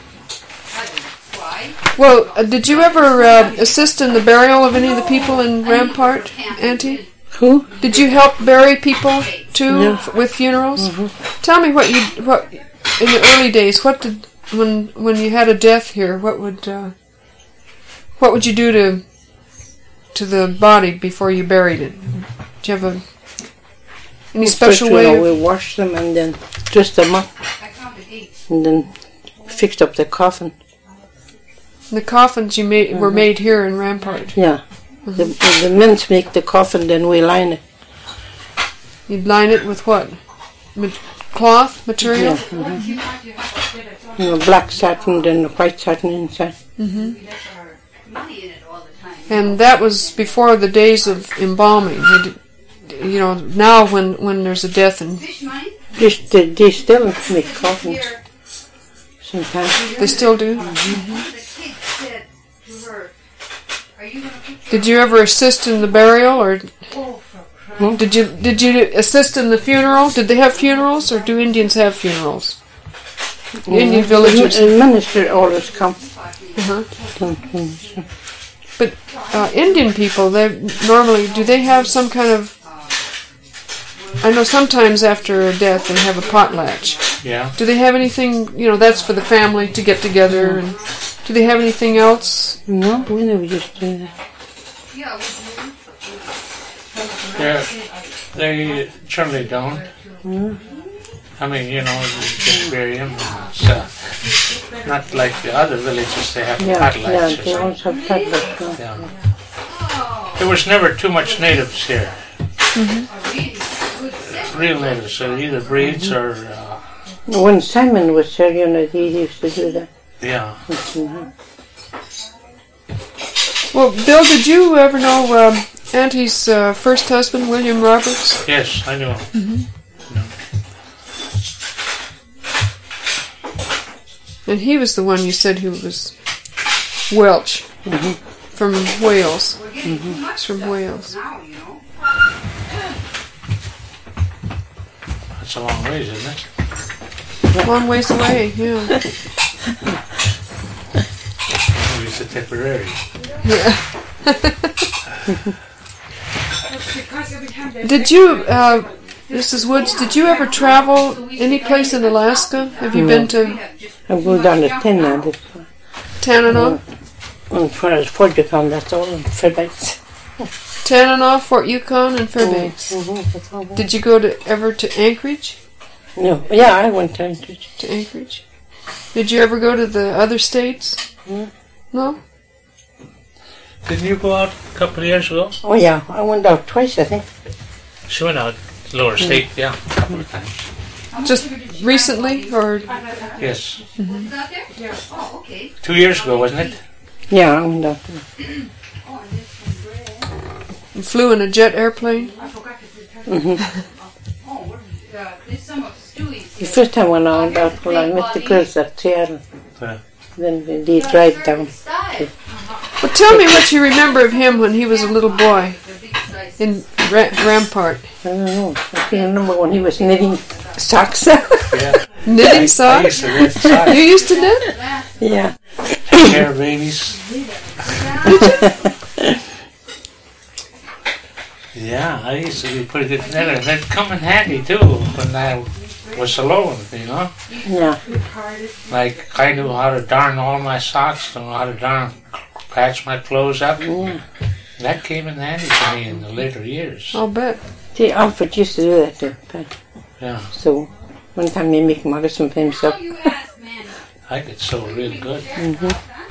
S1: Well, uh, did you ever uh, assist in the burial of any of the people in Rampart, Auntie?
S3: Who?
S1: Did you help bury people too
S3: Yeah.
S1: f- with funerals?
S3: Mhm.
S1: Tell me what you what in the early days. What did when when you had a death here? What would uh, what would you do to to the body before you buried it? Did you have a any special
S3: First,
S1: way?
S3: you
S1: of-
S3: know, we washed them and then twist them up and then fixed up the coffin.
S1: The coffins you made were made here in Rampart.
S3: Yeah. The, the men make the coffin, then we line it.
S1: You'd line it with what? Ma- cloth material.
S3: Yeah. mhm. You know, black satin, then white satin inside.
S1: hmm And that was before the days of embalming. They did- You know, now when, when there's a death and
S3: They, they, they still make coffins sometimes.
S1: they still do. Did you ever assist in the burial, or did you did you assist in the funeral? Did they have funerals, or do Indians have funerals? The Indian villagers.
S3: The minister always come.
S1: Uh-huh.
S3: Mhm.
S1: But uh, Indian people, they normally do they have some kind of? I know sometimes after a death they have a potlatch.
S4: Yeah.
S1: Do they have anything? You know, that's for the family to get together. And do they have anything else?
S3: No, we never used to do that.
S4: They're, they generally don't.
S3: Mm.
S4: I mean, you know, you just bury them. It's uh, not like the other villages, they have
S3: Yeah,
S4: potlatch
S3: yeah,
S4: or
S3: they
S4: something.
S3: always have potlatch. Yeah.
S4: Yeah. There was never too much natives here. Real natives, so either breeds or, uh,
S3: When Simon was here, you know, he used to do that.
S4: yeah.
S3: Mhm.
S1: Well, Bill, did you ever know um, Auntie's uh, first husband, William Roberts?
S4: Yes, I know.
S1: And he was the one you said who was Welsh,
S3: Mhm.
S1: from Wales. He's from Wales.
S4: That's a long ways, isn't it?
S1: Long ways away, yeah.
S4: Maybe it's a Tipperary.
S1: yeah. Did you, uh, Missus Woods, did you ever travel any place in Alaska? Have you
S3: No.
S1: been to
S3: I go down to ten now. This one.
S1: Tanana?
S3: And as far as Fordycon, that's all in Fairbanks.
S1: Tanana, Fort Yukon, and Fairbanks.
S3: Mhm, that's all.
S1: Did you go to ever to Anchorage?
S3: No, yeah, I went down to.
S1: To Anchorage? Did you ever go to the other states?
S3: Mm.
S1: No?
S4: Didn't you go out a couple of years ago?
S3: Oh yeah, I went out twice, I think.
S4: She went out lower state, yeah, a couple of times.
S1: Just recently, or
S4: Yes.
S2: Oh, okay.
S4: Two years ago, wasn't it?
S3: Yeah, I went out.
S1: you flew in a jet airplane?
S2: I forgot to do that.
S3: Mm-hmm.
S2: Oh, what is it? Uh, there's some of Stewie's.
S3: The first time when I went out, when I met the girls at Seattle,
S4: Yeah.
S3: then they did drive down.
S1: Well, tell me what you remember of him when he was a little boy in Ra- Rampart.
S3: I don't know. I can remember when he was knitting socks.
S4: Yeah.
S1: Knitting
S4: I used
S1: socks?
S4: to knit socks.
S1: You used to knit?
S3: yeah.
S4: Take care of babies. Yeah, I used to be pretty good knitter. And it'd come in handy too when I was alone, you know?
S3: Yeah.
S4: Like, I knew how to darn all my socks, knew how to darn, patch my clothes up.
S3: Yeah.
S4: That came in handy to me in the later years.
S1: I'll bet.
S3: See, Alfred used to do that too. But,
S4: Yeah,
S3: so, one time he made moccasin for himself.
S2: You asked, man.
S4: I could sew real good.
S3: Mm-hmm.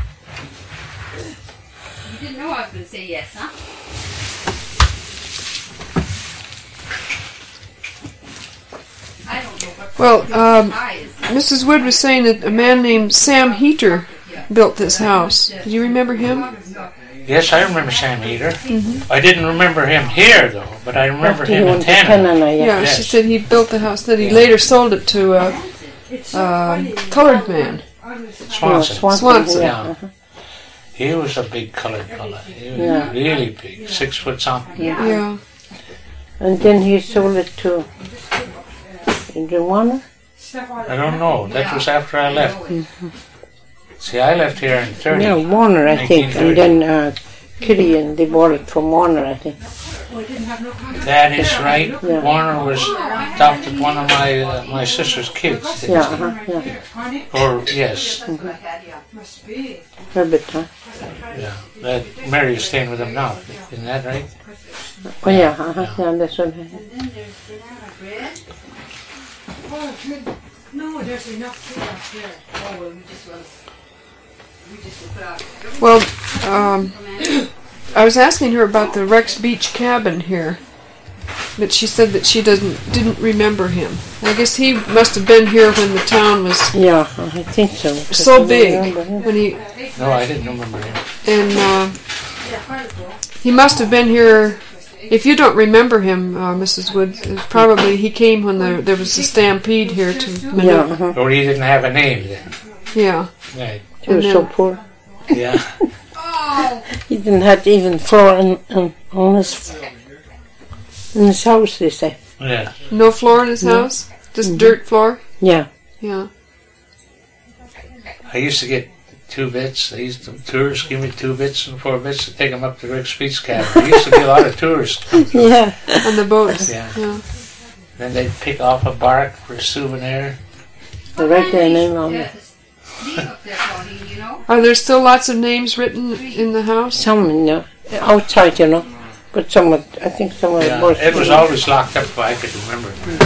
S2: You didn't know I was going to say yes, huh? I don't
S1: Well, um, Missus Wood was saying that a man named Sam Heater built this house. Do you remember him?
S4: Yes, I remember Sam Heater.
S1: Mm-hmm.
S4: I didn't remember him here, though, but I remember
S3: After
S4: him
S3: he
S4: in
S3: went to
S4: Tanner.
S3: Tanana,
S1: Yeah,
S3: yeah.
S4: Yes.
S1: she said he built the house. That he
S4: Yeah.
S1: later sold it to a um, colored man.
S4: Swanson.
S3: Swanson,
S1: Swanson.
S3: yeah.
S4: Yeah.
S3: uh-huh.
S4: He was a big colored fella. He was
S3: Yeah.
S4: really big, six foot something.
S1: Yeah.
S3: And then he sold it to Joanna.
S4: I don't know. That was after I left. See, I left here in thirty.
S3: Yeah, Warner, I think. And
S4: nineteen thirty.
S3: then uh, Kitty and they bought it from Warner, I think.
S4: That is right.
S3: Yeah.
S4: Warner was adopted one of my uh, my sister's kids.
S3: Yeah, uh-huh, yeah.
S4: Or yes,
S3: Herbert, huh?
S4: yeah. That Mary is staying with him now. Isn't that right?
S3: Oh, yeah, uh-huh, yeah, that's what I
S2: Oh, good. No, there's enough food up there. Oh, well, we just will. We just will put out.
S1: Well, um, I was asking her about the Rex Beach cabin here, but she said that she doesn't didn't remember him. I guess he must have been here when the town was
S3: Yeah, I think so. 'cause I
S1: so
S3: don't
S1: big.
S3: remember him.
S1: When he
S4: No, I didn't remember him.
S1: and uh, he must have been here. If you don't remember him, uh, Missus Wood, it's probably he came when there there was a stampede here to
S3: Yeah,
S1: Minot.
S3: uh-huh.
S4: Or he didn't have a name then.
S1: Yeah.
S4: Right.
S3: He was
S1: And
S3: so
S1: then-
S3: poor.
S4: Yeah.
S3: He didn't have even floor in, in, on his, in his house, they say.
S4: Yeah.
S1: No floor in his
S3: No.
S1: house, just dirt floor.
S3: Yeah.
S1: Yeah.
S4: I used to get two bits. They used to, tourists give me two bits and four bits to take them up to Rick's Beach cabin. There used to be a lot of tourists.
S3: Yeah.
S1: On the boats.
S4: Yeah.
S1: Yeah.
S4: Then they'd pick off a bark for a souvenir.
S3: They write their name on it.
S1: Are there still lots of names written in the house?
S3: Some, you know, outside, you know. But some, of- I think some of
S4: Yeah,
S3: it was.
S4: it was always locked up if I could remember.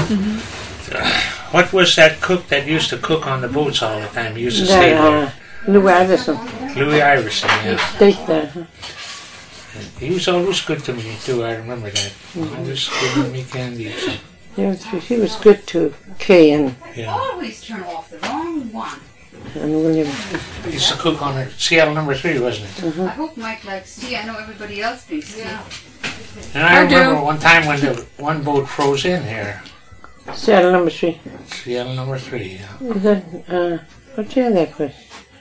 S4: What was that cook that used to cook on the boats all the time? He used to stay
S3: There,
S4: there.
S3: uh, Lou Iverson.
S4: Louis Iverson, yeah.
S3: Stayed there. Huh?
S4: He was always good to me too, I remember that. Always giving me candy.
S3: He was, he was good to Kay and,
S4: Yeah.
S2: Always turn off the wrong one.
S3: and William.
S4: He used to cook on it. Seattle number three, wasn't it?
S2: I hope Mike likes tea. I know everybody else thinks tea.
S4: And I,
S1: I do.
S4: remember one time when the one boat froze in here.
S3: Seattle number three.
S4: Seattle number three, yeah.
S3: Is that, uh, what year that was?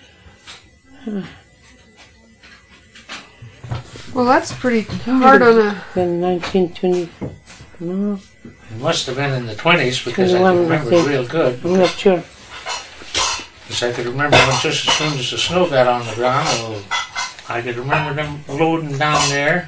S1: Well, that's pretty hard on a.
S3: In nineteen twenty. No,
S4: It must have been in the twenties because I
S3: twenty-one,
S4: could remember
S3: I think.
S4: it real good.
S3: I'm not sure.
S4: Because I could remember when just as soon as the snow got on the ground, well, I could remember them loading down there.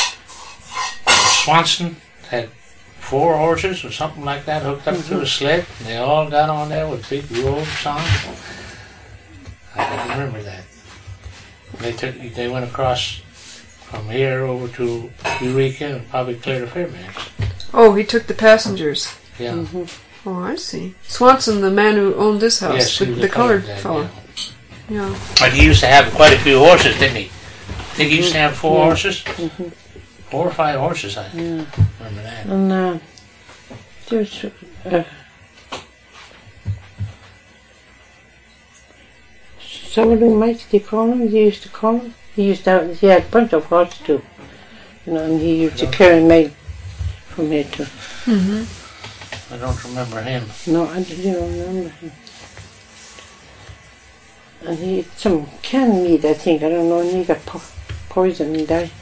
S4: Swanson had four horses or something like that hooked up to a sled, and they all got on there with big robes on. I can remember that. They took, they went across from here over to Eureka and probably clear to Fairbanks.
S1: Oh, he took the passengers.
S4: Yeah.
S1: Oh, I see. Swanson, the man who owned this house,
S4: Yes,
S1: the,
S4: he was
S1: the
S4: a colored
S1: colored
S4: guy,
S1: fellow.
S4: yeah.
S1: Yeah.
S4: But he used to have quite a few horses, didn't he? I think he used to have four horses. Four or five horses, I
S3: Yeah.
S4: remember that.
S3: And uh, there's uh, Sourdough Mike, they call him. They used to call him. He used to have, he had a bunch of horses too. You know, and he used to carry mail from here too.
S1: Mm-hmm.
S4: I don't remember him.
S3: No, I don't remember him. And he ate some canned meat, I think. I don't know, and he got po- poisoned and died.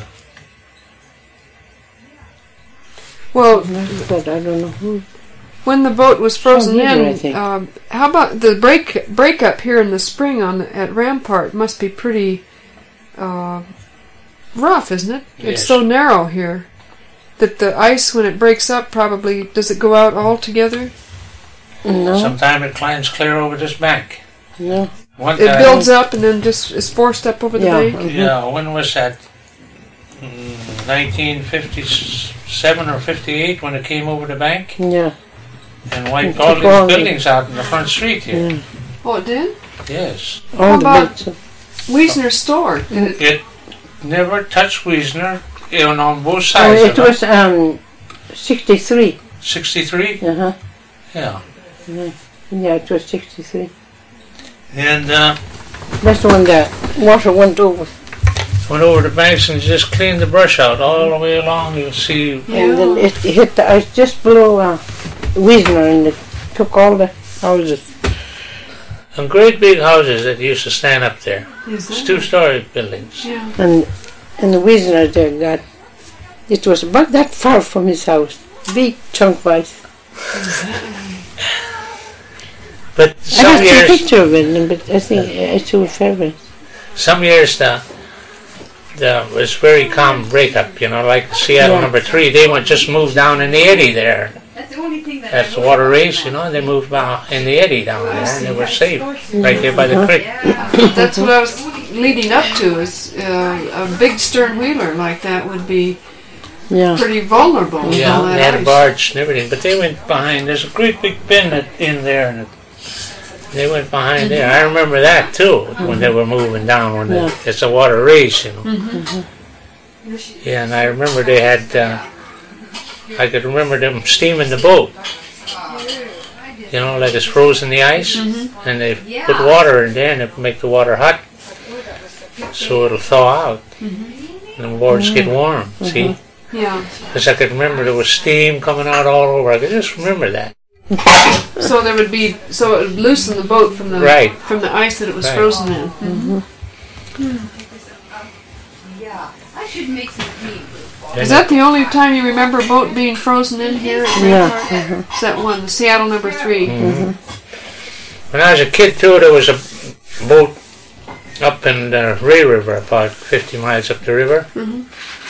S1: Well,
S3: But I don't know who.
S1: when the boat was frozen
S3: Some heater, I
S1: in,
S3: think.
S1: um, how about the break breakup here in the spring on the, at Rampart? Must be pretty uh, rough, isn't it? It's
S4: Yes.
S1: so narrow here that the ice, when it breaks up, probably does it go out altogether?
S3: No,
S4: Sometime it climbs clear over this bank.
S3: no.
S4: One
S1: It
S4: time,
S1: builds up and then just is forced up over the
S3: Yeah.
S1: bank.
S3: Mhm.
S4: yeah, when was that? Mm, nineteen fifty-seven or fifty-eight when it came over the bank
S3: Yeah.
S4: and wiped
S3: Took
S4: all these
S3: all the-
S4: buildings out in the front street here.
S3: Yeah.
S1: Oh, it did?
S4: Yes.
S3: All the
S1: about-
S3: bits.
S1: Wiesner's store. Did it?
S4: It never touched Wiesner, you know, on both
S3: Oh,
S4: sides
S3: it
S4: of it.
S3: was um, sixty-three.
S4: sixty-three?
S3: Uh-huh.
S4: Yeah.
S3: Yeah, yeah, it was sixty-three.
S4: And uh,
S3: That's the one that water went over.
S4: went over the banks and just cleaned the brush out all the way along. You'll see.
S3: And then it hit the ice just below uh, Wiesner, and it took all the houses.
S4: And great big houses that used to stand up there.
S1: Is
S4: It's
S1: that?
S4: two-story buildings.
S1: Yeah.
S3: And and the Wiesner there got, it was about that far from his house. Big chunk of ice.
S4: But
S3: I
S4: some
S3: got a
S4: years,
S3: picture of it, but I think I saw it favorite.
S4: some years the the was very calm breakup. You know, like Seattle
S3: Yeah.
S4: number three. They went just moved down in the eddy there.
S2: That's the only thing that
S4: That's the water race. You know, they moved down in the eddy down there, and they were safe right there by the creek.
S1: That's what I was leading up to. Is uh, a big stern wheeler like that would be
S3: Yeah.
S1: pretty vulnerable. with
S4: Yeah,
S1: all that
S4: they had a
S1: ice.
S4: barge and everything, but they went behind. There's a great big bend that- in there, and it, they went behind there. I remember that too when they were moving down. When
S3: Yeah.
S4: the, it's a water race, you know. Yeah, and I remember they had. Uh, I could remember them steaming the boat. You know, like it's frozen the ice, and they put water in there, and they make the water hot, so it'll thaw out, and the boards get warm. See.
S1: Yeah.
S4: Because I could remember there was steam coming out all over. I could just remember that.
S1: So there would be so it would loosen the boat from the
S4: Right.
S1: from the ice that it was
S4: Right.
S1: frozen in.
S2: Yeah, I should make some tea.
S1: Is that the only time you remember a boat being frozen in here at
S3: Yeah.
S1: Rampart? Is that one, the Seattle number three?
S4: When I was a kid too, there was a boat up in the Ray River, about fifty miles up the river. And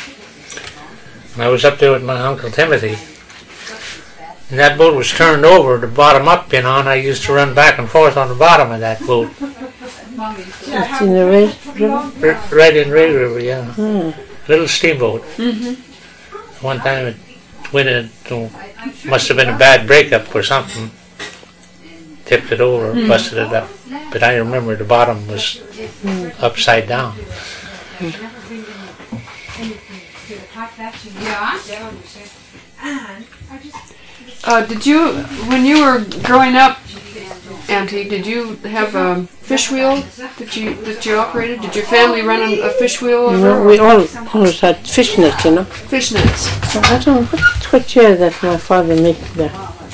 S4: I was up there with my Uncle Timothy. And that boat was turned over, the bottom up, you know, and I used to run back and forth on the bottom of that boat.
S3: It's in the red river.
S4: R- right in Ray River, yeah.
S3: Hmm.
S4: Little steamboat. One time it went into, must have been a bad breakup or something. Tipped it over, busted it up. But I remember the bottom was upside down.
S2: Yeah. And I just
S1: Uh, did you, when you were growing up, Auntie, did you have a fish wheel that you that you operated? Did your family run a, a fish wheel?
S3: You know,
S1: Over,
S3: we all always had fishnets, you know.
S1: fish nets.
S3: So I don't know what, what year that my father made the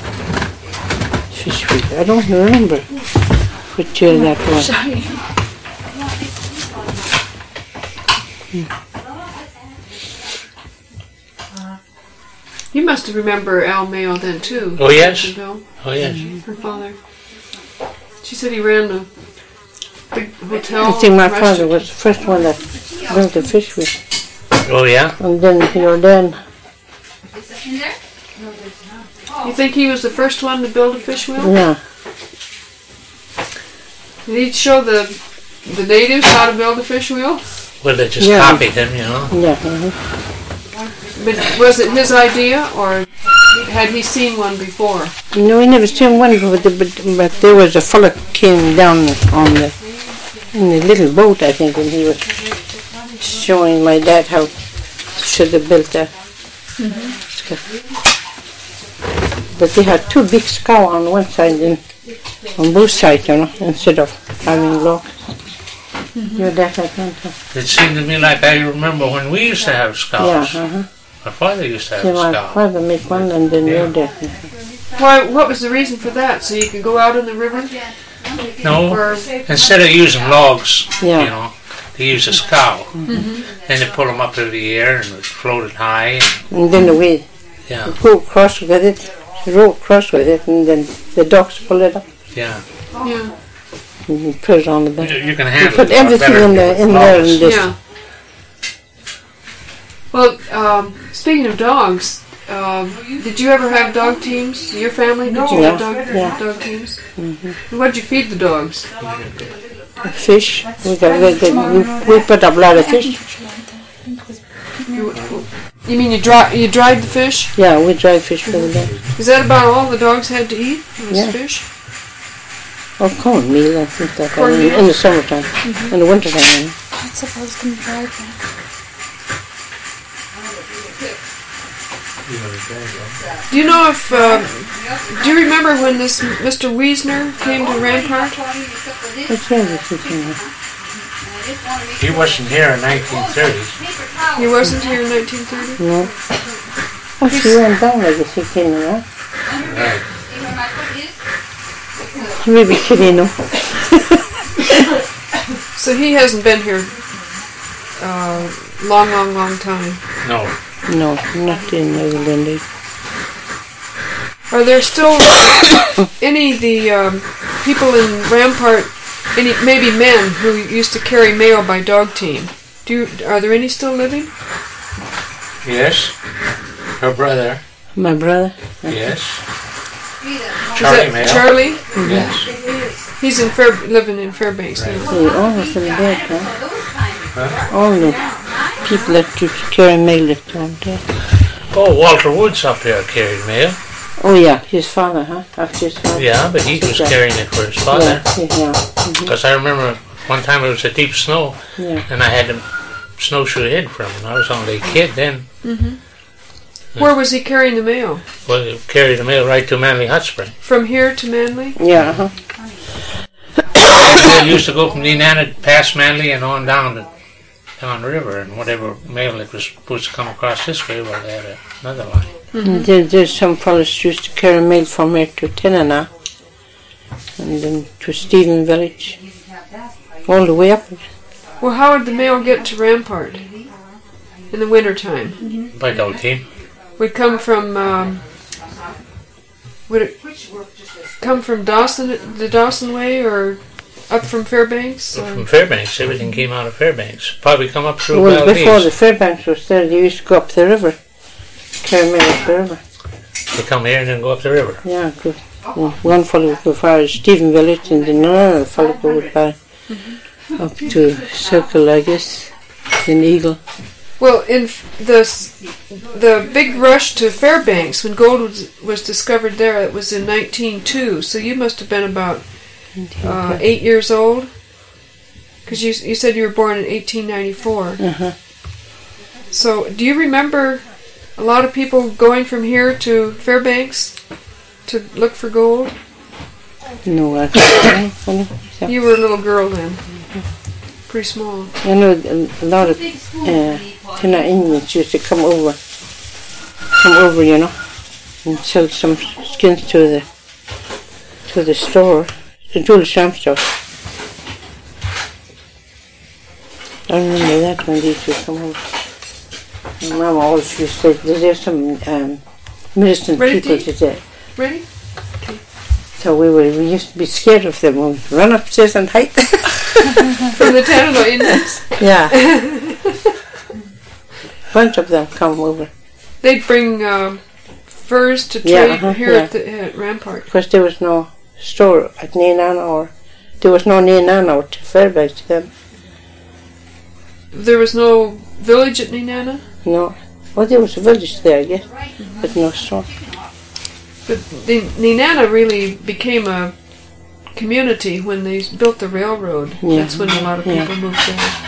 S3: fish wheel. I don't remember what year that was.
S1: You must remember Al Mayo then too.
S4: Oh, yes.
S1: Bill,
S4: Oh, yes.
S1: her father. She said he ran the big hotel.
S3: I think my
S1: restaurant.
S3: father was the first one that built the fish wheel.
S4: Oh, yeah?
S3: And then your dad,
S2: is it in there?
S1: You think he was the first one to build a fish wheel?
S3: yeah.
S1: Did he show the the natives how to build a fish wheel?
S4: Well, they just
S3: Yeah.
S4: copied him, you know.
S3: Yeah, uh-huh.
S1: But was it his idea, or had he seen one before?
S3: No, we never seen one, but, but, but there was a fellow came down on the in the little boat, I think, and he was showing my dad how should have built a. But they had two big scow on one side and on both sides, you know, instead of having logs. Your dad had one too.
S4: It seemed to me like I remember when we used to have
S3: Yeah,
S4: scows.
S3: uh-huh.
S4: My father used to have
S3: See,
S4: a
S3: my
S4: scow.
S3: father made one and then your dad.
S1: Why? What was the reason for that? So you could go out in the river?
S4: No,
S1: Or
S4: instead of using logs,
S3: Yeah.
S4: you know, they use a scow. And they pull them up into the air and it floated high.
S3: And then we
S4: Yeah,
S3: go across with it, row across with it, and then the dogs pull it up
S4: yeah.
S1: yeah,
S3: and you put it on the
S4: You,
S3: back.
S4: you can
S3: You
S4: handle
S3: put
S4: it a lot
S3: everything
S4: better
S3: in there,
S4: with
S3: in there,
S4: logs.
S3: and this.
S1: yeah. Well, um, speaking of dogs, um, did you ever have dog teams? Your family? Did you
S3: Yeah,
S1: have dog,
S3: yeah.
S1: dog teams? And what'd you feed the dogs?
S3: Fish. We got we, got- we, we put up a lot of fish.
S1: You, you mean you dry you dried the fish?
S3: Yeah, we dry fish for the day.
S1: Is that about all the dogs had to eat? Was
S3: Yeah.
S1: fish?
S3: Or cornmeal and things like that in,
S1: Cornmeal?
S3: in the summertime. In the wintertime. You know.
S6: That's what I was going to drive now.
S4: You know, the guy, right?
S1: Do you know if, uh, do you remember when this Mister Wiesner came to Rampart?
S3: What year was he in?
S4: He wasn't here in nineteen thirty.
S1: He wasn't here in nineteen thirty?
S3: No. Oh, she went down, I guess he came in, huh?
S4: Right.
S3: You may be kidding, no?
S1: So he hasn't been here uh, long, long, long time.
S4: No.
S3: No, not in Netherlands.
S1: Are there still any of the um, people in Rampart, any maybe men who used to carry mail by dog team? Do you, are there any still living?
S4: Yes. Her brother.
S3: My brother?
S4: Yes.
S1: Is
S4: Charlie
S1: that
S4: Mail.
S1: Charlie?
S4: Yes.
S1: He's in Fair, living in Fairbanks now.
S3: They almost in bed, huh?
S4: Huh?
S3: All the people that used to carry mail that don't there.
S4: Oh, Walter Woods up here carried mail.
S3: Oh yeah, his father, huh? After his father.
S4: Yeah, but he was carrying it for his father.
S3: Yeah, yeah. Mhm.
S4: Because I remember one time it was a deep snow,
S3: Yeah.
S4: and I had to snowshoe ahead from him. I was only a kid then.
S1: Mm-hmm. Where was he carrying the mail?
S4: Well, he carried the mail right to Manly Hot Spring.
S1: From here to Manly?
S3: Yeah, uh-huh.
S4: They used to go from Nenana past Manly and on down to down the river, and whatever mail that was supposed to come across this way, well, they had another line.
S3: Mm-hmm. There, there's some fellas used to carry mail from here to Tenana and then to Stephen Village, all the way up.
S1: Well, how would the mail get to Rampart in the winter time?
S4: By dog team.
S1: Would it come from, um, would it come from Dawson, the Dawson way, or up from Fairbanks? Or?
S4: From Fairbanks, everything came out of Fairbanks. Probably come up through
S3: Well,
S4: Valdez.
S3: before the Fairbanks was there, they used to go up the river, carry mail up the river.
S4: They come here and then go up the river.
S3: Yeah, good. Well, one fellow would go far as Stephen Village, and then another fellow would go mm-hmm. up to Circle, I guess, in Eagle.
S1: Well, in f- the s- the big rush to Fairbanks when gold was, was discovered there, it was in nineteen oh two. So you must have been about uh, eight years old, because you you said you were born in eighteen ninety-four.
S3: Uh-huh.
S1: So do you remember a lot of people going from here to Fairbanks to look for gold?
S3: No, I can't.
S1: You were a little girl then, pretty small.
S3: I know a, a lot of uh, Tina Indians used to come over, come over, you know, and sell some skins to the to the store, the Jules Sham store. I remember that when they used to come over. And Mama always used to say, there's some um, medicine
S1: Ready,
S3: people
S1: Dee?
S3: today.
S1: Ready?
S3: So we were, we used to be scared of them. We'd run upstairs and hide.
S1: From the Tanana Indians.
S3: Yeah. Bunch of them come over.
S1: They'd bring uh, furs to trade
S3: Yeah, uh-huh,
S1: here
S3: yeah.
S1: at the at Rampart.
S3: Because there was no store at Nenana, or there was no Nenana or to Fairbanks then.
S1: There was no village at Nenana,
S3: No. Well, there was a village there, I guess, but no store.
S1: but the, Nenana really became a community when they built the railroad.
S3: Yeah.
S1: That's when a lot of
S3: Yeah.
S1: people moved there.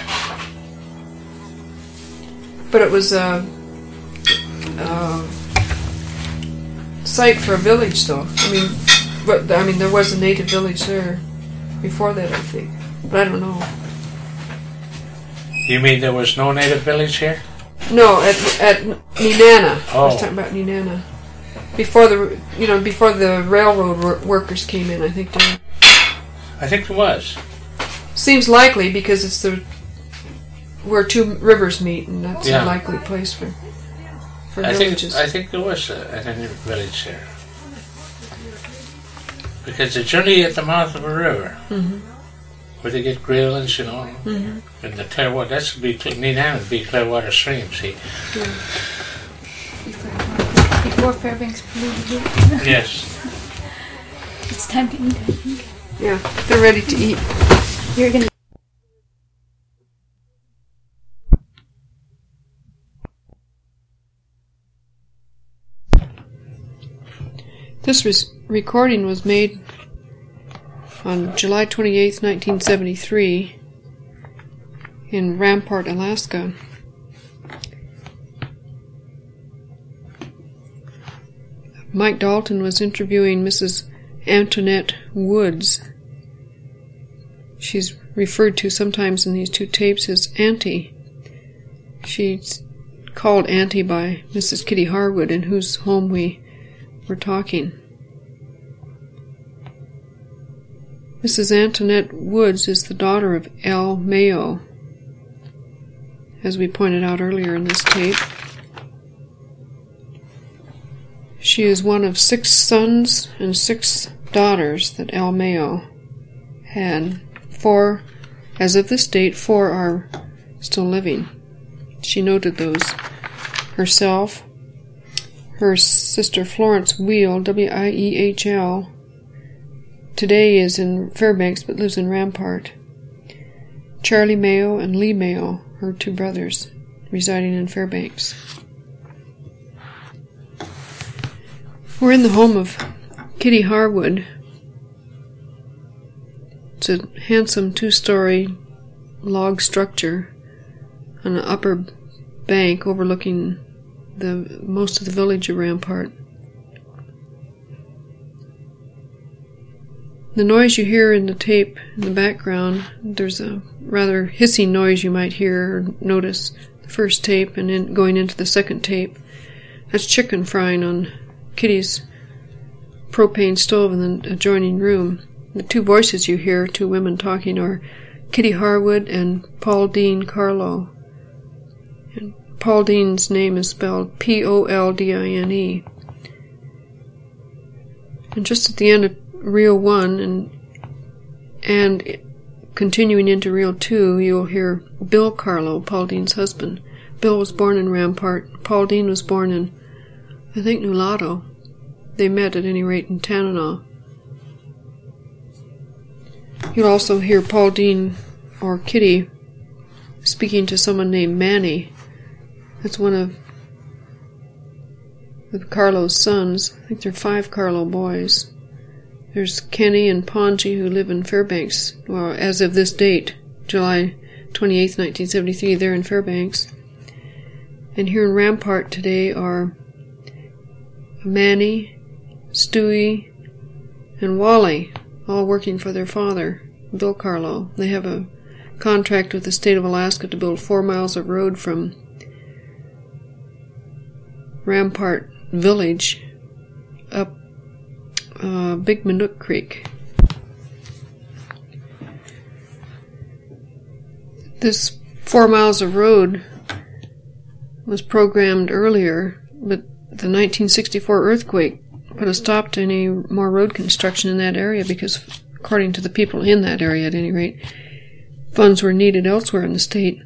S1: But it was a, a site for a village, though. I mean, but I mean, there was a native village there before that, I think. But I don't know.
S4: You mean there was no native village here?
S1: No, at at Nenana. I was
S4: Oh.
S1: talking about Nenana. Before the you know before the railroad wor- workers came in, I think. There
S4: I think there was.
S1: seems likely because it's the where two rivers meet, and that's
S4: Yeah.
S1: a likely place for for
S4: I think
S1: villages.
S4: I think there was a, a native village there. Because it's generally at the mouth of a river,
S1: Mhm.
S4: where they get grillings, you know,
S1: Mhm.
S4: and the Clearwater. That's be Nenana would be Clearwater Stream. See?
S2: Before Fairbanks polluted it.
S4: Yes.
S2: It's time to eat, I think.
S1: Yeah, they're ready to eat.
S2: You're gonna.
S1: This was, recording was made on July twenty-eighth, nineteen seventy-three in Rampart, Alaska. Mike Dalton was interviewing Missus Antoinette Woods. She's referred to sometimes in these two tapes as Auntie. She's called Auntie by Missus Kitty Harwood, in whose home we were talking. Missus Antoinette Woods is the daughter of Al Mayo, as we pointed out earlier in this tape. She is one of six sons and six daughters that Al Mayo had. Four, as of this date, four are still living. She noted those herself. Her sister Florence Wheel, W I E H L, today is in Fairbanks but lives in Rampart. Charlie Mayo and Lee Mayo, her two brothers, residing in Fairbanks. We're in the home of Kitty Harwood. It's a handsome two-story log structure on an upper bank overlooking the most of the village of Rampart. The noise you hear in the tape in the background, there's a rather hissing noise you might hear or notice the first tape and then going into the second tape. That's chicken frying on Kitty's propane stove in the adjoining room. The two voices you hear, two women talking, are Kitty Harwood and Paul Dean Carlo. And Paul Dean's name is spelled P O L D I N E. And just at the end of Reel one and and continuing into Reel two, you'll hear Bill Carlo, Paul Dean's husband. Bill was born in Rampart. Paul Dean was born in, I think, Nulato. They met, at any rate, in Tanana. You'll also hear Paul Dean, or Kitty, speaking to someone named Manny. That's one of the Carlo's sons. I think there are five Carlo boys. There's Kenny and Ponji, who live in Fairbanks. Well, as of this date, July twenty-eighth, nineteen seventy-three, they're in Fairbanks. And here in Rampart today are Manny, Stewie, and Wally, all working for their father, Bill Carlo. They have a contract with the state of Alaska to build four miles of road from Rampart Village up uh, Big Minook Creek. This four miles of road was programmed earlier, but the nineteen sixty-four earthquake put a stop to any more road construction in that area because, according to the people in that area at any rate, funds were needed elsewhere in the state.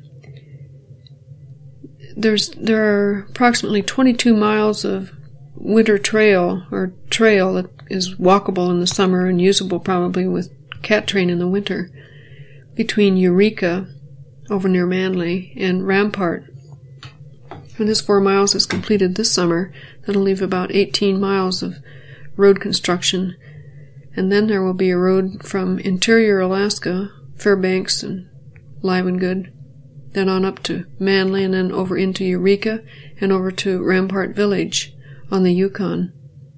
S1: There's there are approximately twenty-two miles of winter trail, or trail that is walkable in the summer and usable probably with cat train in the winter, between Eureka, over near Manly, and Rampart. When this four miles is completed this summer, that'll leave about eighteen miles of road construction, and then there will be a road from interior Alaska, Fairbanks and Livengood, then on up to Manly, and then over into Eureka, and over to Rampart Village on the Yukon.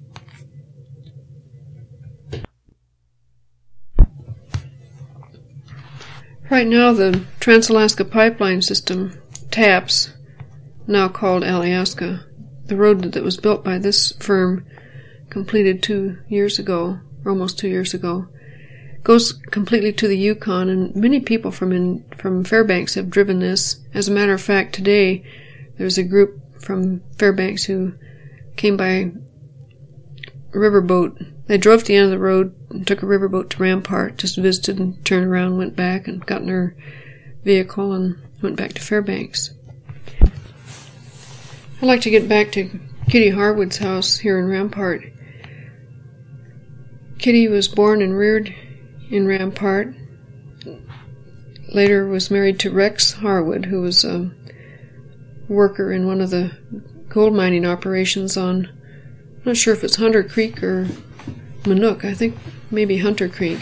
S1: Right now, the Trans-Alaska Pipeline System, TAPS, now called Alaska, the road that was built by this firm, completed two years ago, or almost two years ago, goes completely to the Yukon, and many people from in, from Fairbanks have driven this. As a matter of fact, today there's a group from Fairbanks who came by riverboat. They drove to the end of the road and took a riverboat to Rampart, just visited and turned around, went back and got in their vehicle and went back to Fairbanks. I'd like to get back to Kitty Harwood's house here in Rampart. Kitty was born and reared in Rampart. Later was married to Rex Harwood, who was a worker in one of the gold mining operations on, I'm not sure if it's Hunter Creek or Minook, I think maybe Hunter Creek.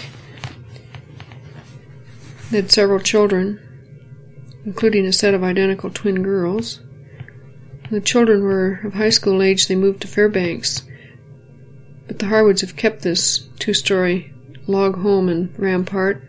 S1: They had several children, including a set of identical twin girls. When the children were of high school age, they moved to Fairbanks. But the Harwoods have kept this two-story log home in Rampart.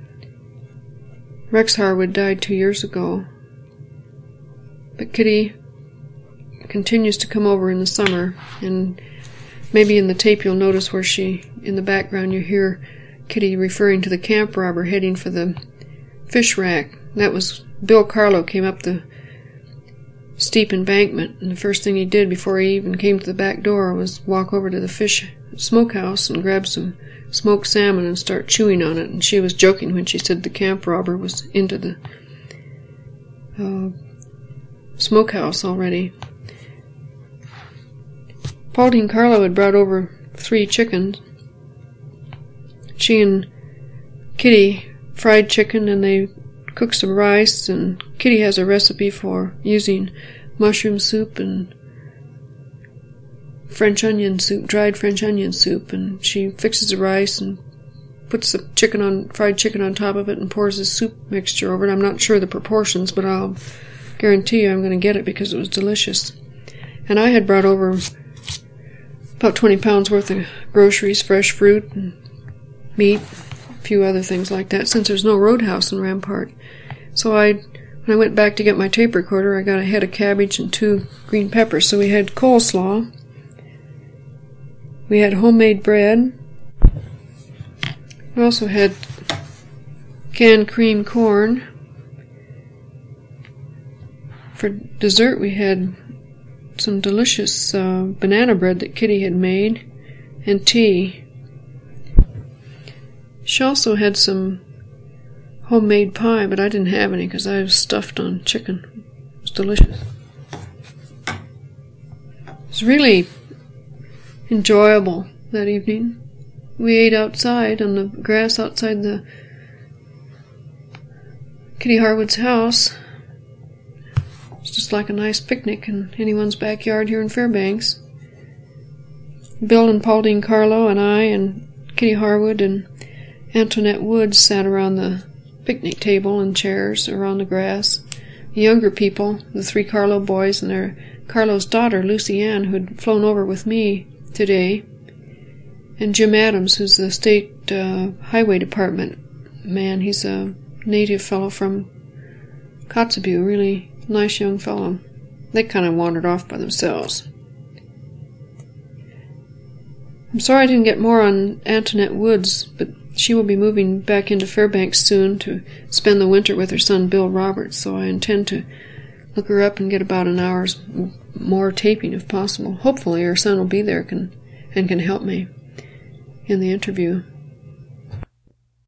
S1: Rex Harwood died two years ago. But Kitty continues to come over in the summer, and maybe in the tape you'll notice where she, in the background, you hear Kitty referring to the camp robber heading for the fish rack. That was Bill Carlo came up the steep embankment, and the first thing he did before he even came to the back door was walk over to the fish smokehouse and grab some smoked salmon and start chewing on it. And she was joking when she said the camp robber was into the uh, smokehouse already. Pauline Carlo had brought over three chickens. She and Kitty fried chicken, and they cooked some rice, and Kitty has a recipe for using mushroom soup and French onion soup, dried French onion soup, and she fixes the rice and puts the chicken on, fried chicken on top of it and pours the soup mixture over it. I'm not sure the proportions, but I'll guarantee you I'm going to get it because it was delicious. And I had brought over about twenty pounds worth of groceries, fresh fruit and meat, a few other things like that, since there's no roadhouse in Rampart. So I, when I went back to get my tape recorder, I got a head of cabbage and two green peppers. So we had coleslaw. We had homemade bread. We also had canned cream corn. For dessert, we had some delicious uh, banana bread that Kitty had made, and tea. She also had some homemade pie, but I didn't have any because I was stuffed on chicken. It was delicious. It was really enjoyable that evening. We ate outside on the grass outside the Kitty Harwood's house. It's just like a nice picnic in anyone's backyard here in Fairbanks. Bill and Pauline Carlo and I and Kitty Harwood and Antoinette Woods sat around the picnic table and chairs around the grass. The younger people, the three Carlo boys and their Carlo's daughter, Lucy Ann, who had flown over with me today, and Jim Adams, who's the state uh, highway department man. He's a native fellow from Kotzebue, really nice young fellow. They kind of wandered off by themselves. I'm sorry I didn't get more on Antoinette Woods, but she will be moving back into Fairbanks soon to spend the winter with her son Bill Roberts, so I intend to look her up and get about an hour's more taping if possible. Hopefully her son will be there can, and can help me in the interview.